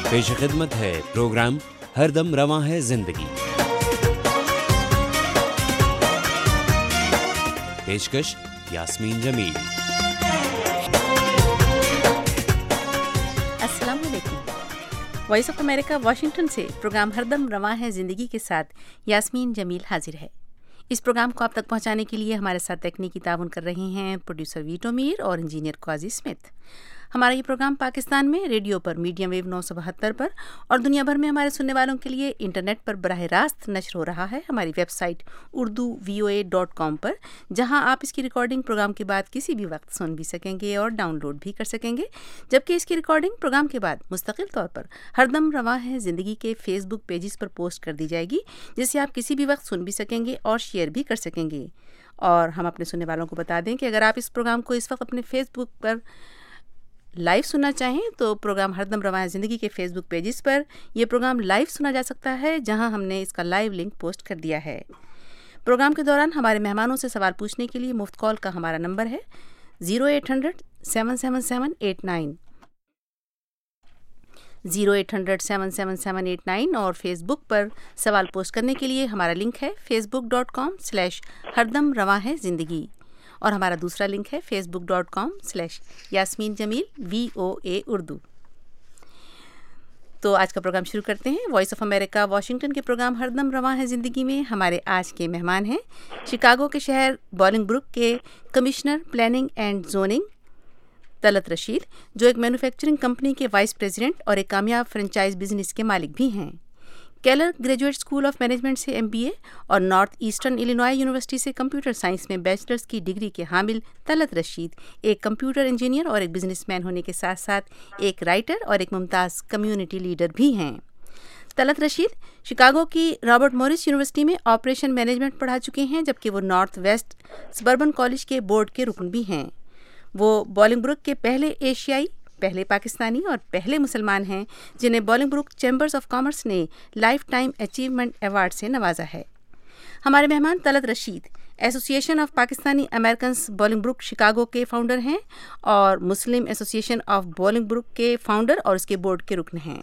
پیش خدمت ہے پروگرام ہر دم رواں ہے زندگی. پیشکش یاسمین جمیل. السلام علیکم. وائس آف امریکہ واشنگٹن سے پروگرام ہر دم رواں ہے زندگی کے ساتھ یاسمین جمیل حاضر ہے. اس پروگرام کو آپ تک پہنچانے کے لیے ہمارے ساتھ تکنیکی تعاون کر رہے ہیں پروڈیوسر ویٹو میر اور انجینئر قاضی اسمتھ. ہمارا یہ پروگرام پاکستان میں ریڈیو پر میڈیم ویو 972 پر اور دنیا بھر میں ہمارے سننے والوں کے لیے انٹرنیٹ پر براہ راست نشر ہو رہا ہے ہماری ویب سائٹ urduvoa.com پر، جہاں آپ اس کی ریکارڈنگ پروگرام کے بعد کسی بھی وقت سن بھی سکیں گے اور ڈاؤن لوڈ بھی کر سکیں گے. جبکہ اس کی ریکارڈنگ پروگرام کے بعد مستقل طور پر ہر دم رواں ہے زندگی کے فیس بک پیجز پر پوسٹ کر دی جائے گی، جسے آپ کسی بھی وقت سن بھی سکیں گے اور شیئر بھی کر سکیں گے. اور ہم اپنے سننے والوں کو بتا دیں کہ اگر آپ اس پروگرام کو اس وقت اپنے فیس بک پر لائیو سننا چاہیں تو پروگرام ہر دم رواں ہے زندگی کے فیس بک پیجز پر یہ پروگرام لائیو سنا جا سکتا ہے، جہاں ہم نے اس کا لائیو لنک پوسٹ کر دیا ہے. پروگرام کے دوران ہمارے مہمانوں سے سوال پوچھنے کے لیے مفت کال کا ہمارا نمبر ہے 0800-777-89 0800-777-89 اور فیس بک پر سوال پوسٹ کرنے کے لیے ہمارا لنک ہے facebook.com/ہردم رواں ہے زندگی اور ہمارا دوسرا لنک ہے facebook.com/یاسمین جمیل VOA اردو. تو آج کا پروگرام شروع کرتے ہیں. وائس آف امریکہ واشنگٹن کے پروگرام ہر دم رواں ہے زندگی میں ہمارے آج کے مہمان ہیں شکاگو کے شہر بالنگ بروک کے commissioner planning and zoning Talat Rashid, جو ایک مینوفیکچرنگ کمپنی کے وائس پریزیڈنٹ اور ایک کامیاب فرنچائز بزنس کے مالک بھی ہیں. Keller graduate school of management سے MBA اور نارتھ ایسٹرن ایلینوائے یونیورسٹی سے کمپیوٹر سائنس میں بیچلرز کی ڈگری کے حامل طلعت رشید ایک کمپیوٹر انجینئر اور ایک بزنس مین ہونے کے ساتھ ساتھ ایک رائٹر اور ایک ممتاز کمیونٹی لیڈر بھی ہیں. طلعت رشید شکاگو کی رابرٹ موریس یونیورسٹی میں آپریشن مینجمنٹ پڑھا چکے ہیں، جبکہ وہ نارتھ ویسٹ سبربن کالج کے بورڈ کے رکن بھی ہیں. وہ بالنگ بروک کے پہلے ایشیائی، پہلے پاکستانی اور پہلے مسلمان ہیں جنہیں Bolingbrook Chambers of Commerce نے لائف ٹائم اچیومنٹ ایوارڈ سے نوازا ہے. ہمارے مہمان Talat Rashid association of Pakistani Americans Bolingbrook Chicago کے فاؤنڈر ہیں اور مسلم association of Bolingbrook کے فاؤنڈر اور اس کے بورڈ کے رکن ہیں.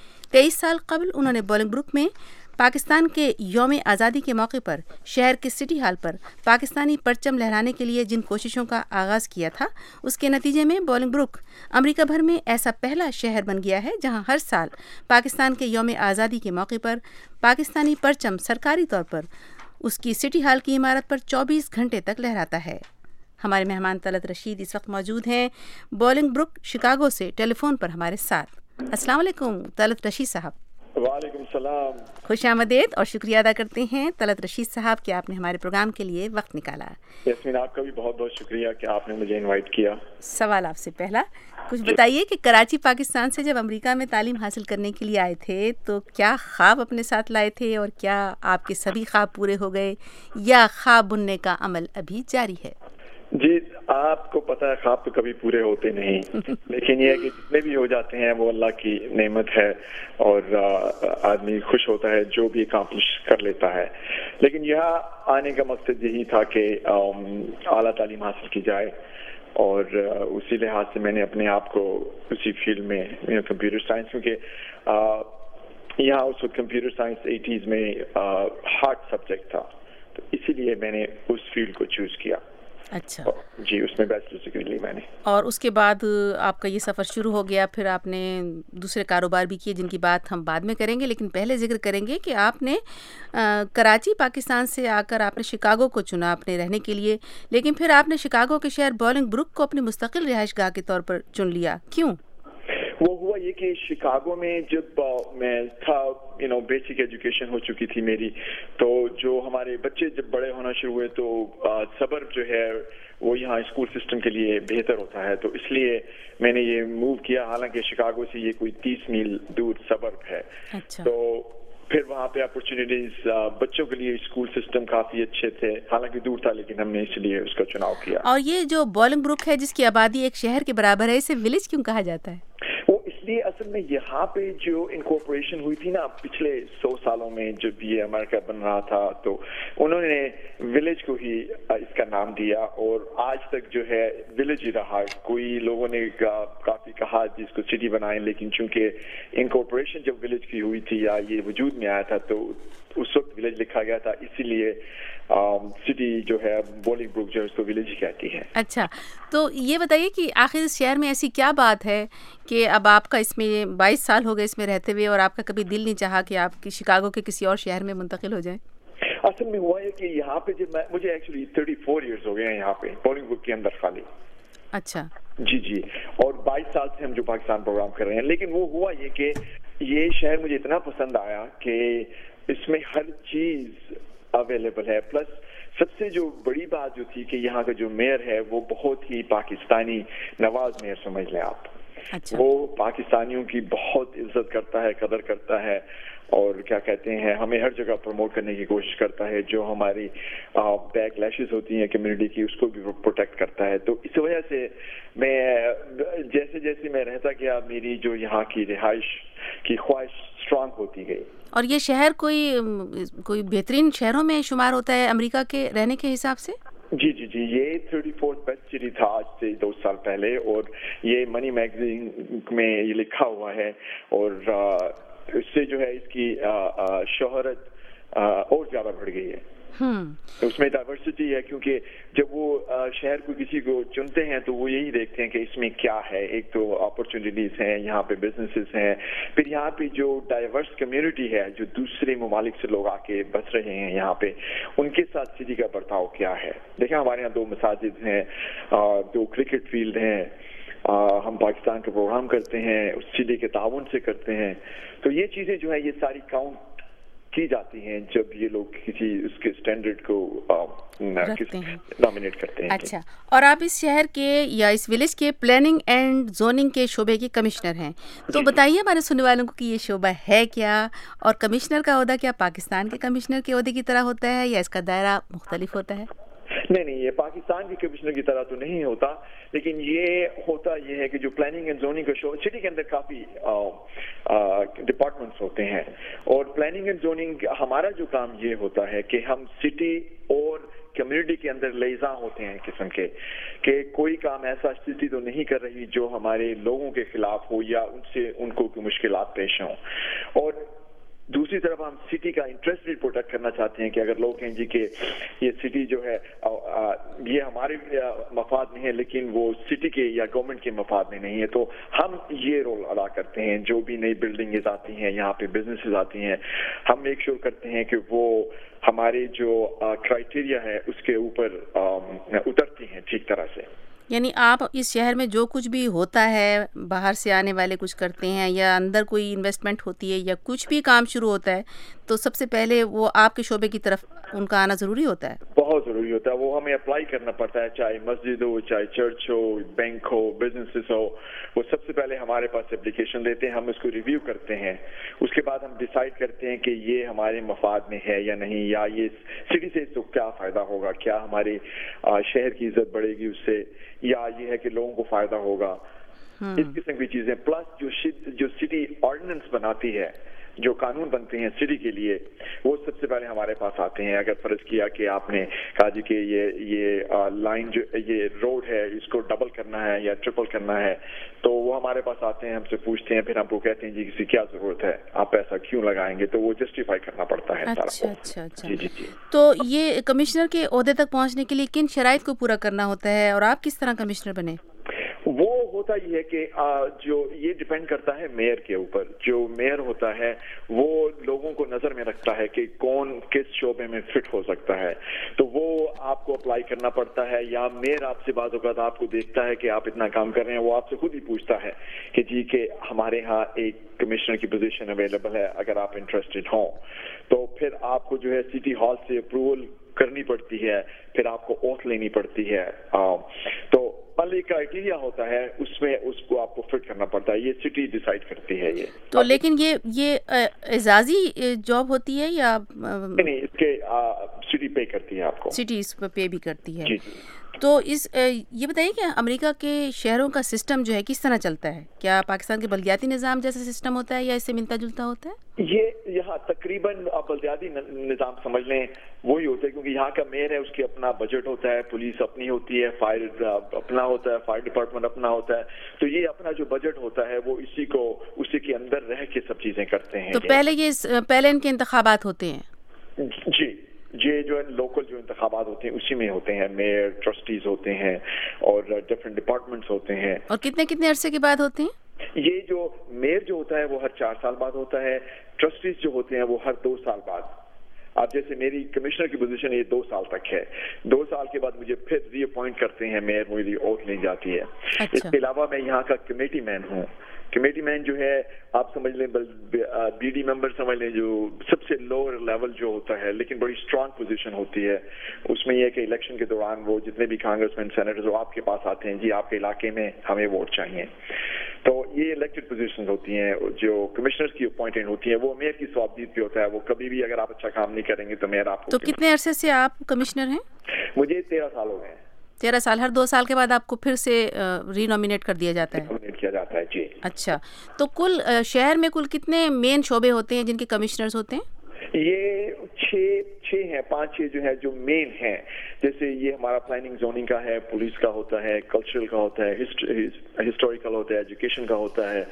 23 سال قبل انہوں نے بالنگ بروک میں پاکستان کے یوم آزادی کے موقع پر شہر کے سٹی ہال پر پاکستانی پرچم لہرانے کے لیے جن کوششوں کا آغاز کیا تھا، اس کے نتیجے میں بالنگ بروک امریکہ بھر میں ایسا پہلا شہر بن گیا ہے جہاں ہر سال پاکستان کے یوم آزادی کے موقع پر پاکستانی پرچم سرکاری طور پر اس کی سٹی ہال کی عمارت پر 24 گھنٹے تک لہراتا ہے. ہمارے مہمان طلعت رشید اس وقت موجود ہیں بالنگ بروک شکاگو سے ٹیلی فون پر ہمارے ساتھ. السلام علیکم طلعت رشید صاحب. وعلیکم السلام. خوش آمدید اور شکریہ ادا کرتے ہیں طلعت رشید صاحب کہ آپ نے ہمارے پروگرام کے لیے وقت نکالا. یاسمین آپ کا بھی بہت بہت شکریہ کہ آپ نے مجھے انوائٹ کیا. سوال آپ سے پہلا کچھ بتائیے کہ کراچی پاکستان سے جب امریکہ میں تعلیم حاصل کرنے کے لیے آئے تھے تو کیا خواب اپنے ساتھ لائے تھے اور کیا آپ کے سبھی خواب پورے ہو گئے یا خواب بننے کا عمل ابھی جاری ہے؟ جی آپ کو پتہ ہے خواب تو کبھی پورے ہوتے نہیں لیکن یہ ہے کہ جتنے بھی ہو جاتے ہیں وہ اللہ کی نعمت ہے اور آدمی خوش ہوتا ہے جو بھی اکامپلش کر لیتا ہے. لیکن یہاں آنے کا مقصد یہی تھا کہ اعلیٰ تعلیم حاصل کی جائے اور اسی لحاظ سے میں نے اپنے آپ کو اسی فیلڈ میں کمپیوٹر سائنس، کیونکہ یہاں اس وقت کمپیوٹر سائنس 80s میں ہارڈ سبجیکٹ تھا تو اسی لیے میں نے اس فیلڈ کو چوز کیا. اچھا جی اس میں بیچلر ڈگری لی میں نے. اور اس کے بعد آپ کا یہ سفر شروع ہو گیا، پھر آپ نے دوسرے کاروبار بھی کیے جن کی بات ہم بعد میں کریں گے، لیکن پہلے ذکر کریں گے کہ آپ نے کراچی پاکستان سے آ کر آپ نے شکاگو کو چنا اپنے رہنے کے لیے، لیکن پھر آپ نے شکاگو کے شہر بالنگ بروک کو اپنی مستقل رہائش گاہ کے طور پر چن لیا. کیوں؟ وہ ہوا یہ کہ شکاگو میں جب میں تھا بیسک ایجوکیشن ہو چکی تھی میری، تو جو ہمارے بچے جب بڑے ہونا شروع ہوئے تو سبرب جو ہے وہ یہاں اسکول سسٹم کے لیے بہتر ہوتا ہے، تو اس لیے میں نے یہ موو کیا، حالانکہ شکاگو سے یہ کوئی 30 میل دور سبرب ہے. اچھا. تو پھر وہاں پہ اپرچونیٹیز بچوں کے لیے اسکول سسٹم کافی اچھے تھے، حالانکہ دور تھا لیکن ہم نے اس لیے اس کا چناؤ کیا. اور یہ جو بالنگ بروک ہے جس کی آبادی ایک شہر کے برابر ہے، اسے ولیج کیوں کہا جاتا ہے؟ وہ اس لیے اصل میں یہاں پہ جو انکورپوریشن ہوئی تھی نا پچھلے 100 سالوں میں جب یہ امریکہ بن رہا تھا تو انہوں نے ولیج کو ہی اس کا نام دیا اور آج تک جو ہے ولیج ہی رہا. کوئی لوگوں نے کافی कहा जिसको सिटी बनाएं, लेकिन चूंकि इनकॉर्पोरेशन जब विलेज की हुई थी या ये वजूद में आया था तो उस वक्त विलेज लिखा गया था, इसीलिए सिटी जो है बोलिंगब्रुक जो है उसको विलेज ही कहती है। अच्छा, तो ये बताइए कि आखिर इस शहर में ऐसी क्या बात है कि अब आपका इसमें 22 साल हो गए इसमें रहते हुए और आपका कभी दिल नहीं चाहा कि आप शिकागो के किसी और शहर में मुंतकिल हो जाएं? असल में हुआ है कि यहाँ पे जब मुझे एक्चुअली 34 इयर्स हो गए हैं यहाँ पे बोलिंगब्रुक के अंदर खाली। अच्छा जी, और 22 साल से हम जो पाकिस्तान प्रोग्राम कर रहे हैं, लेकिन वो हुआ ये कि ये शहर मुझे इतना पसंद आया कि इसमें हर चीज अवेलेबल है, प्लस सबसे जो बड़ी बात जो थी कि यहाँ का जो मेयर है वो बहुत ही पाकिस्तानी नवाज मेयर समझ लें आप। अच्छा। वो पाकिस्तानियों की बहुत इज्जत करता है, कदर करता है, और क्या कहते हैं हमें हर जगह प्रमोट करने की कोशिश करता है। जो हमारी बैकलैशेस होती हैं कम्युनिटी की उसको भी प्रोटेक्ट करता है। तो इस वजह से मैं जैसे जैसे मैं रहता गया मेरी जो यहाँ की रिहाइश की ख्वाहिश स्ट्रांग होती गई। और ये शहर कोई बेहतरीन शहरों में शुमार होता है अमेरिका के रहने के हिसाब से? जी, ये 34th बेस्ट सिटी था आज से 2 साल पहले, और ये मनी मैगजीन में ये लिखा हुआ है, और इससे जो है इसकी शोहरत और ज्यादा बढ़ गई है। उसमें डाइवर्सिटी है, क्योंकि जब वो शहर को किसी को चुनते हैं तो वो यही देखते हैं कि इसमें क्या है। एक तो अपॉर्चुनिटीज हैं, यहाँ पे बिजनेसेस हैं, फिर यहाँ पे जो डाइवर्स कम्युनिटी है जो दूसरे ममालिक से लोग आके बस रहे हैं यहाँ पे, उनके साथ सिटी का बर्ताव क्या है। देखें हमारे यहाँ 2 मसाजिद हैं, 2 क्रिकेट फील्ड हैं, हम पाकिस्तान का प्रोग्राम करते हैं उस सिटी के ताउन से करते हैं। तो ये चीजें जो है ये सारी काउंट की जाती हैं जब ये लोग किसी उसके स्टैंडर्ड को नॉमिनेट करते हैं। अच्छा, और आप इस शहर के या इस विलेज के प्लानिंग एंड जोनिंग के शोबे के कमिश्नर हैं, तो बताइए हमारे सुनने वालों को कि ये शोबा है क्या, और कमिश्नर का ओहदा क्या पाकिस्तान के कमिश्नर के ओहदे की तरह होता है या इसका दायरा मुख्तलिफ होता है? नहीं, ये पाकिस्तान के कमिश्नर की तरह तो नहीं होता, लेकिन ये है कि जो प्लानिंग एंड जोनिंग का शो सिटी के अंदर काफी डिपार्टमेंट्स होते हैं, और प्लानिंग एंड जोनिंग हमारा जो काम ये होता है कि हम सिटी और कम्युनिटी के अंदर लेजा होते हैं किस्म के कि कोई काम ऐसा स्थिति तो नहीं कर रही जो हमारे लोगों के खिलाफ हो या उनसे उनको कोई मुश्किलात पेश हों। और दूसरी तरफ हम सिटी का इंटरेस्ट भी प्रोटेक्ट करना चाहते हैं कि अगर लोग कहें जी कि ये सिटी जो है ये हमारे मफाद में है लेकिन वो सिटी के या गवर्नमेंट के मफाद में नहीं है, तो हम ये रोल अदा करते हैं। जो भी नई बिल्डिंग्स आती हैं, यहाँ पे बिजनेसेस आती हैं, हम मेक श्योर करते हैं कि वो हमारे जो क्राइटेरिया है उसके ऊपर उतरती हैं ठीक तरह से। यानी आप इस शहर में जो कुछ भी होता है, बाहर से आने वाले कुछ करते हैं या अंदर कोई इन्वेस्टमेंट होती है या कुछ भी काम शुरू होता है, तो सबसे पहले वो आपके शोबे की तरफ उनका आना ज़रूरी होता है? बहुत ज़रूरी होता है। वो हमें अप्लाई करना पड़ता है, चाहे मस्जिद हो, चाहे चर्च हो, बैंक हो, बिजनेसेस हो। वो सबसे पहले हमारे पास एप्लीकेशन देते हैं, हम उसको रिव्यू करते हैं, उसके बाद हम डिसाइड करते हैं कि ये हमारे मफाद में है या नहीं, या ये सिटी से तो क्या फ़ायदा होगा, क्या हमारे शहर की इज्जत बढ़ेगी उससे, या ये है कि लोगों को फायदा होगा। इस किस्म की चीजें, प्लस जो सिटी ऑर्डिनेंस बनाती है, जो कानून बनते हैं सिटी के लिए, वो सबसे पहले हमारे पास आते हैं। अगर फर्ज किया कि आपने कहा जी कि ये लाइन जो ये रोड है इसको डबल करना है या ट्रिपल करना है, तो वो हमारे पास आते हैं, हमसे पूछते हैं, फिर हमको कहते हैं जी किसी क्या जरूरत है, आप पैसा क्यों लगाएंगे, तो वो जस्टिफाई करना पड़ता है। अच्छा। जी। तो ये कमिश्नर के ओहदे तक पहुँचने के लिए किन शराइत को पूरा करना होता है, और आप किस तरह कमिश्नर बने? वो होता ये है कि जो ये डिपेंड करता है मेयर के ऊपर। जो मेयर होता है वो लोगों को नजर में रखता है कि कौन किस शोबे में फिट हो सकता है, तो वो आपको अप्लाई करना पड़ता है, या मेयर आपसे बात औक़ात आपको देखता है कि आप इतना काम कर रहे हैं, वो आपसे खुद ही पूछता है कि जी के हमारे यहाँ एक कमिश्नर की पोजीशन अवेलेबल है, अगर आप इंटरेस्टेड हों, तो फिर आपको जो है सिटी हॉल से अप्रूवल करनी पड़ती है, फिर आपको ओथ लेनी पड़ती है। तो पहले क्राइटेरिया होता है, उसमें उसको आपको फिट करना पड़ता है, ये सिटी डिसाइड करती है ये। तो लेकिन ये एजाजी जॉब होती है या नहीं? इसके सिटी पे करती है आपको, सिटी इस पे भी करती है। जी। تو یہ بتائیے کہ امریکہ کے شہروں کا سسٹم جو ہے کس طرح چلتا ہے؟ کیا پاکستان کے بلدیاتی نظام جیسا سسٹم ہوتا ہے یا اس سے ملتا جلتا ہوتا ہے؟ یہ یہاں تقریباً آپ بلدیاتی نظام سمجھ لیں وہی ہوتا ہے، کیونکہ یہاں کا میئر ہے، اس کے اپنا بجٹ ہوتا ہے، پولیس اپنی ہوتی ہے، فائر اپنا ہوتا ہے، فائر ڈپارٹمنٹ اپنا ہوتا ہے، تو یہ اپنا جو بجٹ ہوتا ہے وہ اسی کے اندر رہ کے سب چیزیں کرتے ہیں. تو پہلے ان کے انتخابات ہوتے ہیں؟ جی، یہ جو لوکل جو انتخابات ہوتے ہیں اسی میں ہوتے ہیں، میئر، ٹرسٹیز ہوتے ہیں اور ڈفرینٹ ڈپارٹمنٹس ہوتے ہیں. اور کتنے عرصے کے بعد ہوتے ہیں؟ یہ جو میئر جو ہوتا ہے وہ ہر 4 سال بعد ہوتا ہے، ٹرسٹیز جو ہوتے ہیں وہ ہر 2 سال بعد. اب جیسے میری کمشنر کی پوزیشن یہ 2 سال تک ہے، 2 سال کے بعد مجھے پھر ری اپوائنٹ کرتے ہیں، میئر میری اوتھ لی جاتی ہے. اس کے علاوہ میں یہاں کا کمیٹی مین ہوں. کمیٹی مین جو ہے آپ سمجھ لیں بی ڈی ممبر سمجھ لیں، جو سب سے لوور لیول جو ہوتا ہے لیکن بڑی اسٹرانگ پوزیشن ہوتی ہے. اس میں یہ کہ الیکشن کے دوران وہ جتنے بھی کانگریس مین سینیٹرز وہ آپ کے پاس آتے ہیں، جی آپ کے علاقے میں ہمیں ووٹ چاہیے. تو یہ الیکٹڈ پوزیشن ہوتی ہیں. جو کمشنرز کی اپوائنٹمنٹ ہوتی ہیں وہ میئر کی صوابدید پہ ہوتا ہے. وہ کبھی بھی اگر آپ اچھا کام نہیں کریں گے تو میئر آپ کو. تو کتنے عرصے سے آپ کمشنر ہیں؟ مجھے 13 سال ہو گئے ہیں. 13 سال. ہر 2 سال کے بعد آپ کو پھر سے ری نامینیٹ کر دیا جاتا ہے؟ نامینیٹ کیا جاتا ہے، جی. اچھا، تو شہر میں کل کتنے مین شعبے ہوتے ہیں جن کے کمشنرز ہوتے ہیں؟ یہ 6 ہیں، 5-6 جو ہے جو مین ہیں. جیسے یہ ہمارا پلاننگ زوننگ کا ہے، پولیس کا ہوتا ہے، کلچرل کا ہوتا ہے، ہسٹوریکل ہوتا ہے، ایجوکیشن کا ہوتا ہے،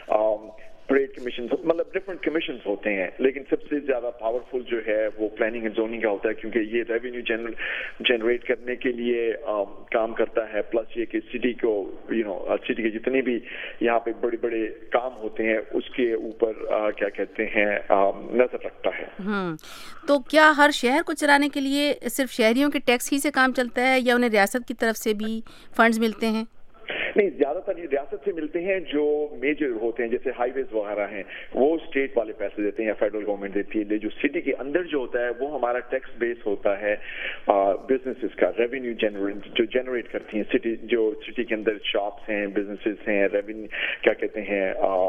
پریڈ کمیشن، مطلب ڈفرینٹ کمیشنز ہوتے ہیں. لیکن سب سے زیادہ پاورفل جو ہے وہ پلاننگ اینڈ زوننگ کا ہوتا ہے، کیونکہ یہ ریونیو جنریٹ کرنے کے لیے کام کرتا ہے. پلس یہ کہ سٹی کو سٹی کے جتنے بھی یہاں پہ بڑے بڑے کام ہوتے ہیں اس کے اوپر کیا کہتے ہیں نظر رکھتا ہے. تو کیا ہر شہر کو چلانے کے لیے صرف شہریوں کے ٹیکس ہی سے کام چلتا ہے یا انہیں ریاست کی طرف سے بھی فنڈز ملتے ہیں؟ نہیں، زیادہ تر یہ ریاست سے ملتے ہیں. جو میجر ہوتے ہیں جیسے ہائی ویز وغیرہ ہیں وہ اسٹیٹ والے پیسے دیتے ہیں یا فیڈرل گورنمنٹ دیتی ہے. جو سٹی کے اندر جو ہوتا ہے وہ ہمارا ٹیکس بیس ہوتا ہے بزنسز کا. ریونیو جو جنریٹ کرتی ہیں سٹی، جو سٹی کے اندر شاپس ہیں، بزنسز ہیں، ریونیو کیا کہتے ہیں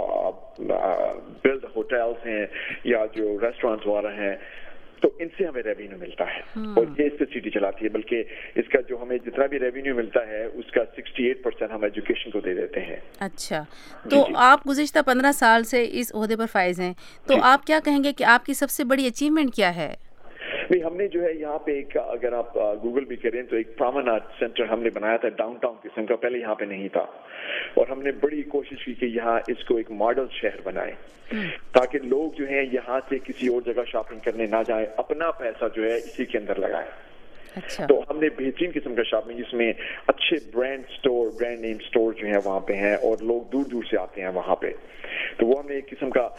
بلڈ ہوٹلس ہیں یا جو ریسٹورینٹس وغیرہ ہیں، تو ان سے ہمیں ریونیو ملتا ہے اور یہ اس سے سٹی چلاتی ہے. بلکہ اس کا جو ہمیں جتنا بھی ریونیو ملتا ہے اس کا 68% ہم ایجوکیشن کو دے دیتے ہیں. اچھا، تو آپ گزشتہ 15 سال سے اس عہدے پر فائز ہیں، تو آپ کیا کہیں گے کہ آپ کی سب سے بڑی اچیومنٹ کیا ہے؟ نہیں، ہم نے جو ہے یہاں پہ ایک، اگر آپ گوگل بھی کریں تو ایک پرومننٹ سینٹر ہم نے بنایا تھا ڈاؤن ٹاؤن قسم کا. پہلے یہاں پہ نہیں تھا اور ہم نے بڑی کوشش کی کہ یہاں اس کو ایک ماڈل شہر بنائے تاکہ لوگ جو ہیں یہاں سے کسی اور جگہ شاپنگ کرنے نہ جائیں، اپنا پیسہ جو ہے اسی کے اندر لگائیں. تو ہم نے بہترین قسم کا شاپنگ جس میں اچھے برانڈ نیم سٹور جو ہیں وہاں پہ ہیں اور لوگ دور دور سے آتے ہیں وہاں پہ. تو وہ ہم نے ایک قسم کا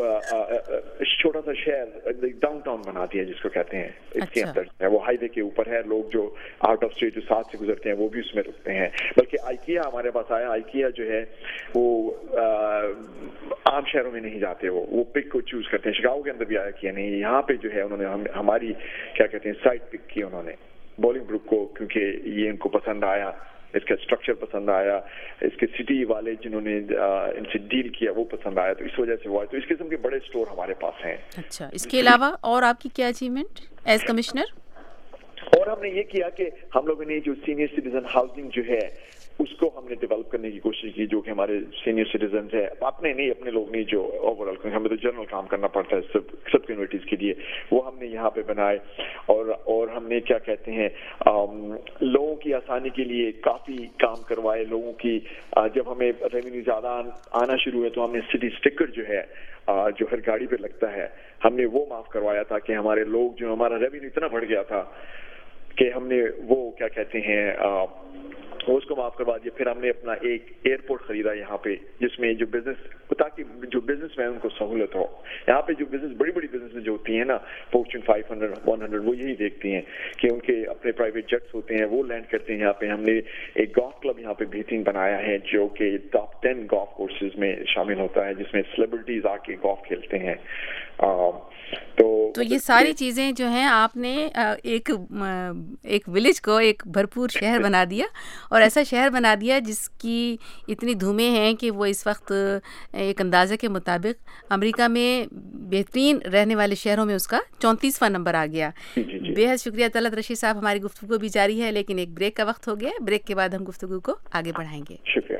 چھوٹا سا شہر ڈاؤن ٹاؤن بنا دیا جس کو کہتے ہیں. اس کے اندر وہ ہائی وے کے اوپر ہے، لوگ جو آؤٹ آف اسٹیٹ جو ساتھ سے گزرتے ہیں وہ بھی اس میں رکتے ہیں. بلکہ آئیکیا ہمارے پاس آیا. آئیکیا جو ہے وہ عام شہروں میں نہیں جاتے، وہ پک کو چوز کرتے ہیں. شکاگو کے اندر بھی آیا کیا نہیں، یہاں پہ جو ہے انہوں نے ہماری کیا کہتے ہیں سائٹ پک کی انہوں نے بولنگ بروک کو، کیونکہ یہ ان کو پسند آیا، اس کا اسٹرکچر پسند آیا، اس کے سٹی والے جنہوں نے ان سے ڈیل کیا وہ پسند آیا، تو اس وجہ سے وہ آئے. تو اس قسم کے بڑے اسٹور ہمارے پاس ہیں. اچھا، اس کے علاوہ اور آپ کی کیا اچیومنٹ ایز کمشنر؟ اور ہم نے یہ کیا کہ ہم لوگوں نے جو سینئر سٹیزن ہاؤسنگ جو ہے اس کو ہم نے ڈیولپ کرنے کی کوشش کی، جو کہ ہمارے سینئر سٹیزنز ہیں، اپنے لوگ نہیں، جو اوور آل ہمیں تو جنرل کام کرنا پڑتا ہے سب کمیونٹیز کے لیے، وہ ہم نے یہاں پہ بنائے. اور ہم نے کیا کہتے ہیں لوگوں کی آسانی کے لیے کافی کام کروائے. لوگوں کی جب ہمیں ریونیو زیادہ آنا شروع ہوئے تو ہم نے سٹی اسٹیکر جو ہے جو ہر گاڑی پہ لگتا ہے ہم نے وہ معاف کروایا تھا کہ ہمارے لوگ جو ہمارا ریونیو اتنا بڑھ گیا تھا کہ ہم نے وہ کیا کہتے ہیں اس کو معاف کروا دیا. پھر ہم نے اپنا ایک ایئرپورٹ خریدا یہاں پہ جس میں جو تاکہ جو بزنس مین ان کو سہولت ہو. یہاں پہ جو بڑی بڑی بزنس جو ہوتی ہیں نا فارچون 500 100 وہ یہی دیکھتی ہیں کہ ان کے اپنے پرائیویٹ جیٹس ہوتے ہیں، وہ لینڈ کرتے ہیں یہاں پہ. ہم نے ایک گولف کلب یہاں پہ بہترین بنایا ہے جو کہ ٹاپ 10 گولف کورسز میں شامل ہوتا ہے جس میں سیلیبریٹیز آ کے گولف کھیلتے ہیں. تو یہ ساری چیزیں جو ہیں آپ نے ایک ولیج کو ایک بھرپور شہر بنا دیا, اور ایسا شہر بنا دیا جس کی اتنی دھومیں ہیں کہ وہ اس وقت ایک اندازے کے مطابق امریکہ میں بہترین رہنے والے شہروں میں اس کا 34واں نمبر آ گیا. بے حد شکریہ طلعت رشید صاحب. ہماری گفتگو بھی جاری ہے لیکن ایک بریک کا وقت ہو گیا ہے. بریک کے بعد ہم گفتگو کو آگے بڑھائیں گے. شکریہ.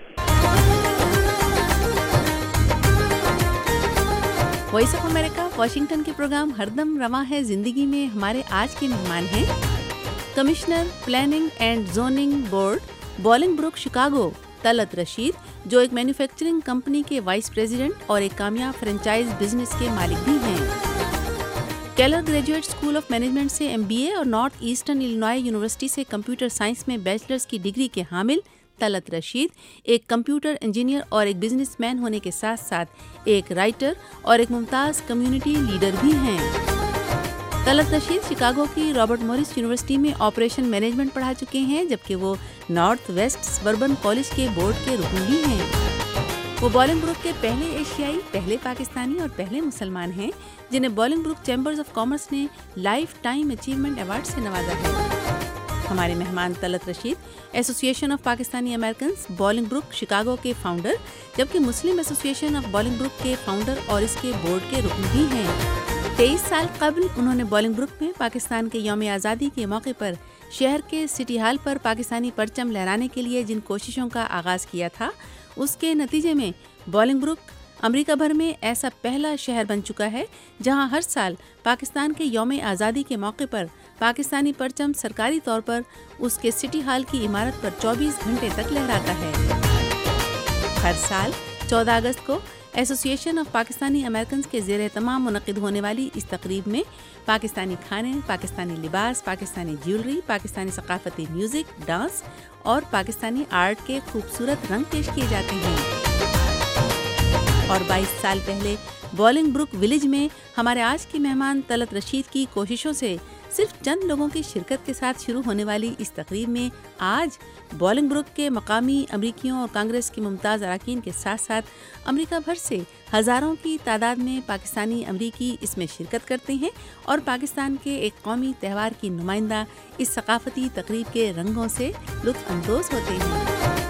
وائس آف امریکہ واشنگٹن کے پروگرام ہر دم رواں ہے زندگی میں ہمارے آج کے مہمان ہیں commissioner planning and zoning board Bolingbrook Chicago Talat Rashid, جو ایک مینوفیکچرنگ کمپنی کے وائس پریزیڈنٹ اور ایک کامیاب فرنچائز بزنس کے مالک بھی ہیں. Keller graduate school of management سے MBA اور نارتھ ایسٹرن الینوائے یونیورسٹی سے کمپیوٹر سائنس میں بیچلرز کی ڈگری کے حامل طلعت رشید ایک کمپیوٹر انجینئر اور ایک بزنس مین ہونے کے ساتھ ساتھ ایک رائٹر اور ایک ممتاز کمیونٹی لیڈر بھی ہیں. طلعت رشید شکاگو کی رابرٹ موریس یونیورسٹی میں آپریشن مینجمنٹ پڑھا چکے ہیں, جبکہ وہ نارتھ ویسٹ سبربن کالج کے بورڈ کے رکن بھی ہیں. وہ بولنگ بروک کے پہلے ایشیائی, پہلے پاکستانی اور پہلے مسلمان ہیں جنہیں Bolingbrook Chambers of Commerce نے لائف ٹائم اچیومنٹ ایوارڈ سے نوازا ہے. ہمارے مہمان Talat Rashid association of Pakistani Americans Bolingbrook Chicago کے فاؤنڈر, جبکہ مسلم association of Bolingbrook کے فاؤنڈر اور اس کے بورڈ کے رکن بھی ہیں. 23 سال قبل انہوں نے بولنگ بروک میں پاکستان کے یوم آزادی کے موقع پر شہر کے سٹی ہال پر پاکستانی پرچم لہرانے کے لیے جن کوششوں کا آغاز کیا تھا, اس کے نتیجے میں بولنگ بروک امریکہ بھر میں ایسا پہلا شہر بن چکا ہے جہاں ہر سال پاکستان کے یوم آزادی کے موقع پر پاکستانی پرچم سرکاری طور پر اس کے سٹی ہال کی عمارت پر 24 گھنٹے تک لہراتا ہے. ہر سال 14 اگست کو ایسوسی ایشن آف پاکستانی امریکنز کے زیر اہتمام منعقد ہونے والی اس تقریب میں پاکستانی کھانے, پاکستانی لباس, پاکستانی جیولری, پاکستانی ثقافتی میوزک, ڈانس اور پاکستانی آرٹ کے خوبصورت رنگ پیش کیے جاتے ہیں. اور 22 سال پہلے بولنگ بروک ولیج میں ہمارے آج کے مہمان طلعت رشید کی کوششوں سے صرف چند لوگوں کی شرکت کے ساتھ شروع ہونے والی اس تقریب میں آج بولنگ بروک کے مقامی امریکیوں اور کانگریس کے ممتاز اراکین کے ساتھ ساتھ امریکہ بھر سے ہزاروں کی تعداد میں پاکستانی امریکی اس میں شرکت کرتے ہیں اور پاکستان کے ایک قومی تہوار کی نمائندہ اس ثقافتی تقریب کے رنگوں سے لطف اندوز ہوتے ہیں.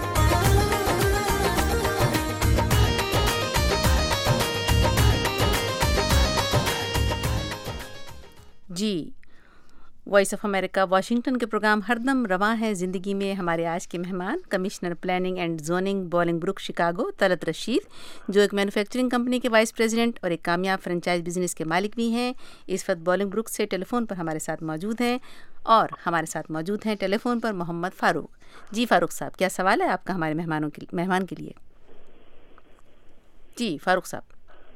جی, وائس آف امریکہ واشنگٹن کے پروگرام ہر دم رواں ہے زندگی میں ہمارے آج کے مہمان commissioner planning and zoning Bolingbrook Chicago Talat Rashid, جو ایک مینوفیکچرنگ کمپنی کے وائس پریزیڈنٹ اور ایک کامیاب فرنچائز بزنس کے مالک بھی ہیں. اس وقت بولنگ بروک سے ٹیلی فون پر ہمارے ساتھ موجود ہیں اور ہمارے ساتھ موجود ہیں ٹیلی فون پر محمد فاروق. جی فاروق صاحب, کیا سوال ہے آپ کا ہمارے مہمان کے لیے؟ جی فاروق صاحب.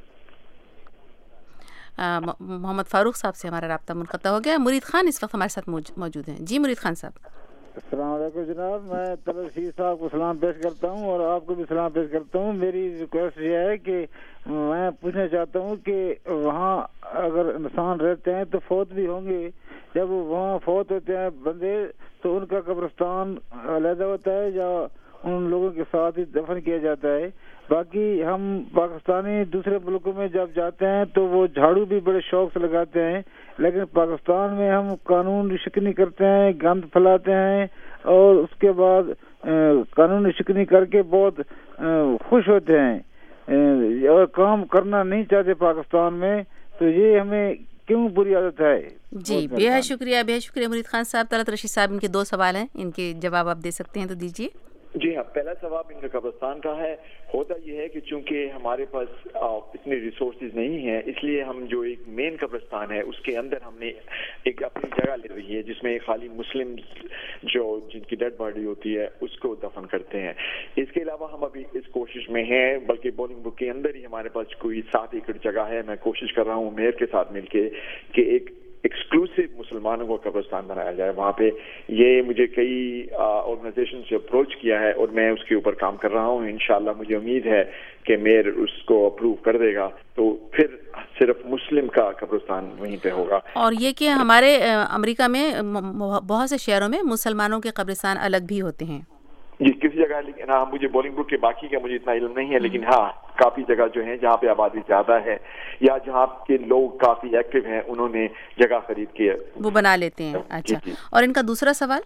محمد فاروق صاحب سے ہمارا رابطہ منقطع ہو گیا. مرید خان اس وقت ہمارے ساتھ موجود ہیں. جی مرید خان صاحب. السلام علیکم جناب, میں طلعت رشید صاحب کو سلام پیش کرتا ہوں اور آپ کو بھی سلام پیش کرتا ہوں. میری ریکویسٹ یہ ہے کہ میں پوچھنا چاہتا ہوں کہ وہاں اگر انسان رہتے ہیں تو فوت بھی ہوں گے, جب وہاں فوت ہوتے ہیں بندے تو ان کا قبرستان علیحدہ ہوتا ہے یا ان لوگوں کے ساتھ ہی دفن کیا جاتا ہے؟ باقی ہم پاکستانی دوسرے ملکوں میں جب جاتے ہیں تو وہ جھاڑو بھی بڑے شوق سے لگاتے ہیں, لیکن پاکستان میں ہم قانون شکنی کرتے ہیں, گند پھیلاتے ہیں اور اس کے بعد قانون شکنی کر کے بہت خوش ہوتے ہیں اور کام کرنا نہیں چاہتے پاکستان میں. تو یہ ہمیں کیوں بری عادت ہے؟ جی بہت شکریہ مرید خان صاحب. طلعت رشید صاحب, ان کے 2 سوال ہیں, ان کے جواب آپ دے سکتے ہیں تو دیجیے. جی ہاں, پہلا سوال ان کا قبرستان کا ہے. ہوتا یہ ہے کہ چونکہ ہمارے پاس اتنے ریسورسز نہیں ہیں, اس لیے ہم جو ایک مین قبرستان ہے اس کے اندر ہم نے ایک اپنی جگہ لے رہی ہے جس میں خالی مسلم جو جن کی ڈیڈ باڈی ہوتی ہے اس کو دفن کرتے ہیں. اس کے علاوہ ہم ابھی اس کوشش میں ہیں, بلکہ بولنگ بروک کے اندر ہی ہمارے پاس کوئی 7 ایکڑ جگہ ہے. میں کوشش کر رہا ہوں میئر کے ساتھ مل کے کہ ایک ایکسکلوسیو مسلمانوں کو قبرستان بنایا جائے وہاں پہ. یہ مجھے کئی آرگنائزیشن سے اپروچ کیا ہے اور میں اس کے اوپر کام کر رہا ہوں. انشاءاللہ مجھے امید ہے کہ میئر اس کو اپروو کر دے گا تو پھر صرف مسلم کا قبرستان وہیں پہ ہوگا. اور یہ کہ ہمارے امریکہ میں بہت سے شہروں میں مسلمانوں کے قبرستان الگ بھی ہوتے ہیں. جی کسی جگہ, لیکن ہاں مجھے بولنگ بروک کے باقی کا مجھے اتنا علم نہیں ہے, لیکن ہاں کافی جگہ جو ہیں جہاں پہ آبادی زیادہ ہے یا جہاں کے لوگ کافی ایکٹیو ہیں انہوں نے جگہ خرید کے وہ بنا لیتے ہیں. اچھا, اور ان کا دوسرا سوال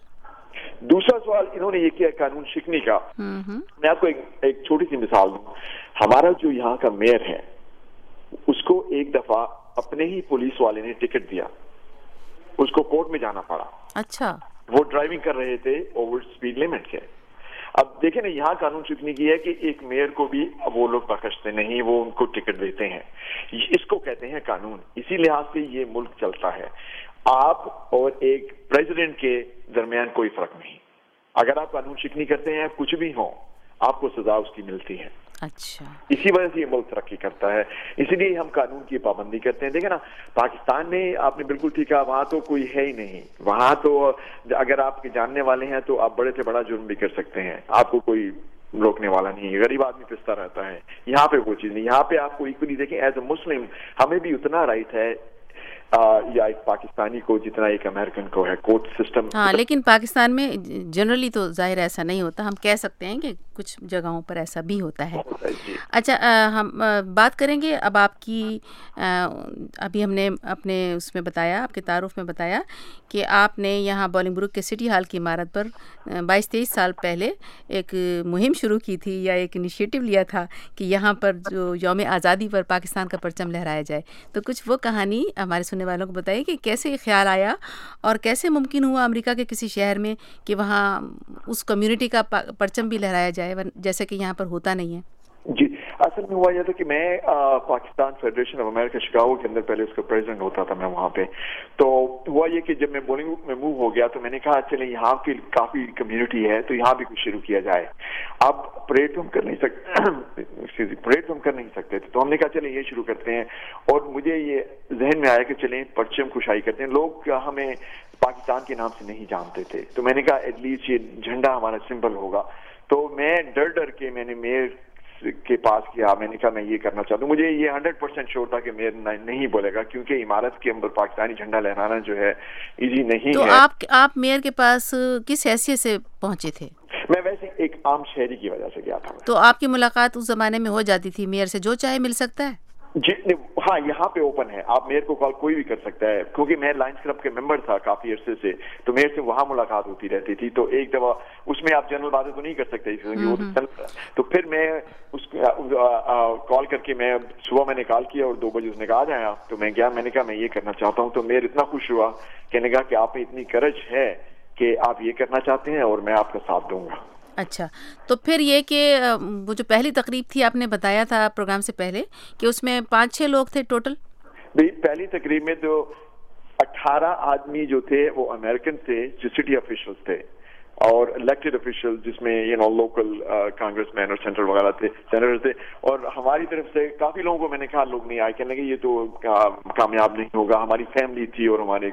انہوں نے یہ کیا قانون شکنی کا. میں آپ کو ایک چھوٹی سی مثال دوں. ہمارا جو یہاں کا میئر ہے اس کو ایک دفعہ اپنے ہی پولیس والے نے ٹکٹ دیا, اس کو کورٹ میں جانا پڑا. اچھا, وہ ڈرائیونگ کر رہے تھے اوور سپیڈ لمٹ کے. اب دیکھیں نا یہاں قانون شکنی کی ہے کہ ایک میئر کو بھی وہ لوگ بخشتے نہیں, وہ ان کو ٹکٹ دیتے ہیں. اس کو کہتے ہیں قانون. اسی لحاظ سے یہ ملک چلتا ہے. آپ اور ایک پریزیڈنٹ کے درمیان کوئی فرق نہیں. اگر آپ قانون شکنی کرتے ہیں کچھ بھی ہو آپ کو سزا اس کی ملتی ہے. اچھا, اسی وجہ سے یہ ملک ترقی کرتا ہے, اسی لیے ہم قانون کی پابندی کرتے ہیں. دیکھیں نا پاکستان میں آپ نے بالکل ٹھیک کہا, وہاں تو کوئی ہے ہی نہیں. وہاں تو اگر آپ کے جاننے والے ہیں تو آپ بڑے سے بڑا جرم بھی کر سکتے ہیں, آپ کو کوئی روکنے والا نہیں ہے. غریب آدمی پستا رہتا ہے. یہاں پہ وہ چیز نہیں. یہاں پہ آپ کو ایکولی دیکھیں ایز اے مسلم ہمیں بھی اتنا رائٹ ہے یا ایک پاکستانی کو جتنا ایک امریکن کو ہے. Court system. ہاں, لیکن پاکستان میں جنرلی تو ظاہر ایسا نہیں ہوتا. ہم کہہ سکتے ہیں کہ کچھ جگہوں پر ایسا بھی ہوتا ہے. اچھا, ہم بات کریں گے اب آپ کی. ابھی ہم نے اپنے اس میں بتایا, آپ کے تعارف میں بتایا کہ آپ نے یہاں بولنگ بروک کے سٹی ہال کی عمارت پر 22-23 سال پہلے ایک مہم شروع کی تھی یا ایک انیشیٹو لیا تھا کہ یہاں پر جو یوم آزادی پر پاکستان کا پرچم لہرایا جائے. تو کچھ وہ کہانی ہمارے سننے والوں کو بتائیے کہ کیسے یہ خیال آیا اور کیسے ممکن ہوا امریکہ کے کسی شہر میں کہ وہاں اس کمیونٹی کا پرچم بھی لہرایا جائے جیسے کہ یہاں پر ہوتا نہیں ہے. جی اصل میں ہوا یہ تھا کہ میں Pakistan federation of America Chicago کے اندر پہلے اس کا پریزیڈنٹ ہوتا تھا میں وہاں پہ. تو ہوا یہ کہ جب میں بولنگ بروک میں موو ہو گیا تو میں نے کہا چلیں یہاں کی کافی کمیونٹی ہے تو یہاں بھی کچھ شروع کیا جائے. اب پریڈ تو ہم کر نہیں سکتے تھے تو ہم نے کہا چلیں یہ شروع کرتے ہیں. اور مجھے یہ ذہن میں آیا کہ چلیں پرچم کشائی کرتے ہیں. لوگ ہمیں پاکستان کے نام سے نہیں جانتے تھے تو میں نے کہا ایٹ لیسٹ یہ جھنڈا ہمارا سمبل ہوگا. تو میں ڈر کے میں نے میئر کے پاس کیا. میں نے کہا میں یہ کرنا چاہتا ہوں. مجھے یہ 100% شور تھا کہ میئر نہیں بولے گا کیونکہ عمارت کے اندر پاکستانی جھنڈا لہرانا جو ہے ایزی نہیں ہے. تو آپ میئر کے پاس کس حیثیت سے پہنچے تھے؟ میں ویسے ایک عام شہری کی وجہ سے گیا تھا. تو آپ کی ملاقات اس زمانے میں ہو جاتی تھی میئر سے, جو چاہے مل سکتا ہے؟ جی ہاں, یہاں پہ اوپن ہے. آپ میئر کو کال کوئی بھی کر سکتا ہے کیونکہ میں لائنز کلب کے ممبر تھا کافی عرصے سے تو میئر سے وہاں ملاقات ہوتی رہتی تھی. تو ایک دفعہ اس میں آپ جنرل باتیں تو نہیں کر سکتے تو پھر میں اس کال کر کے میں صبح میں نے کال کیا اور 2 بجے اس نے کہا آ جائیں آپ. تو میں گیا, میں نے کہا میں یہ کرنا چاہتا ہوں. تو میئر اتنا خوش ہوا کہنے کہا کہ آپ میں اتنی کرج ہے کہ آپ یہ کرنا چاہتے ہیں اور میں آپ کا ساتھ دوں گا. اچھا, تو پھر یہ کہ وہ جو پہلی تقریب تھی آپ نے بتایا تھا پروگرام سے پہلے کہ اس میں 5-6 لوگ تھے ٹوٹل. پہلی تقریب میں تو 18 آدمی جو تھے وہ امریکن تھے جو سٹی آفیشلز تھے اور الیکٹڈ آفیشل جس میں لوکل کانگریس مین اور سینٹرل وغیرہ تھے, سینیٹر تھے. اور ہماری طرف سے کافی لوگوں کو میں نے کہا لوگ نہیں آئے, کہنے لگے یہ تو کامیاب نہیں ہوگا. ہماری فیملی تھی اور ہمارے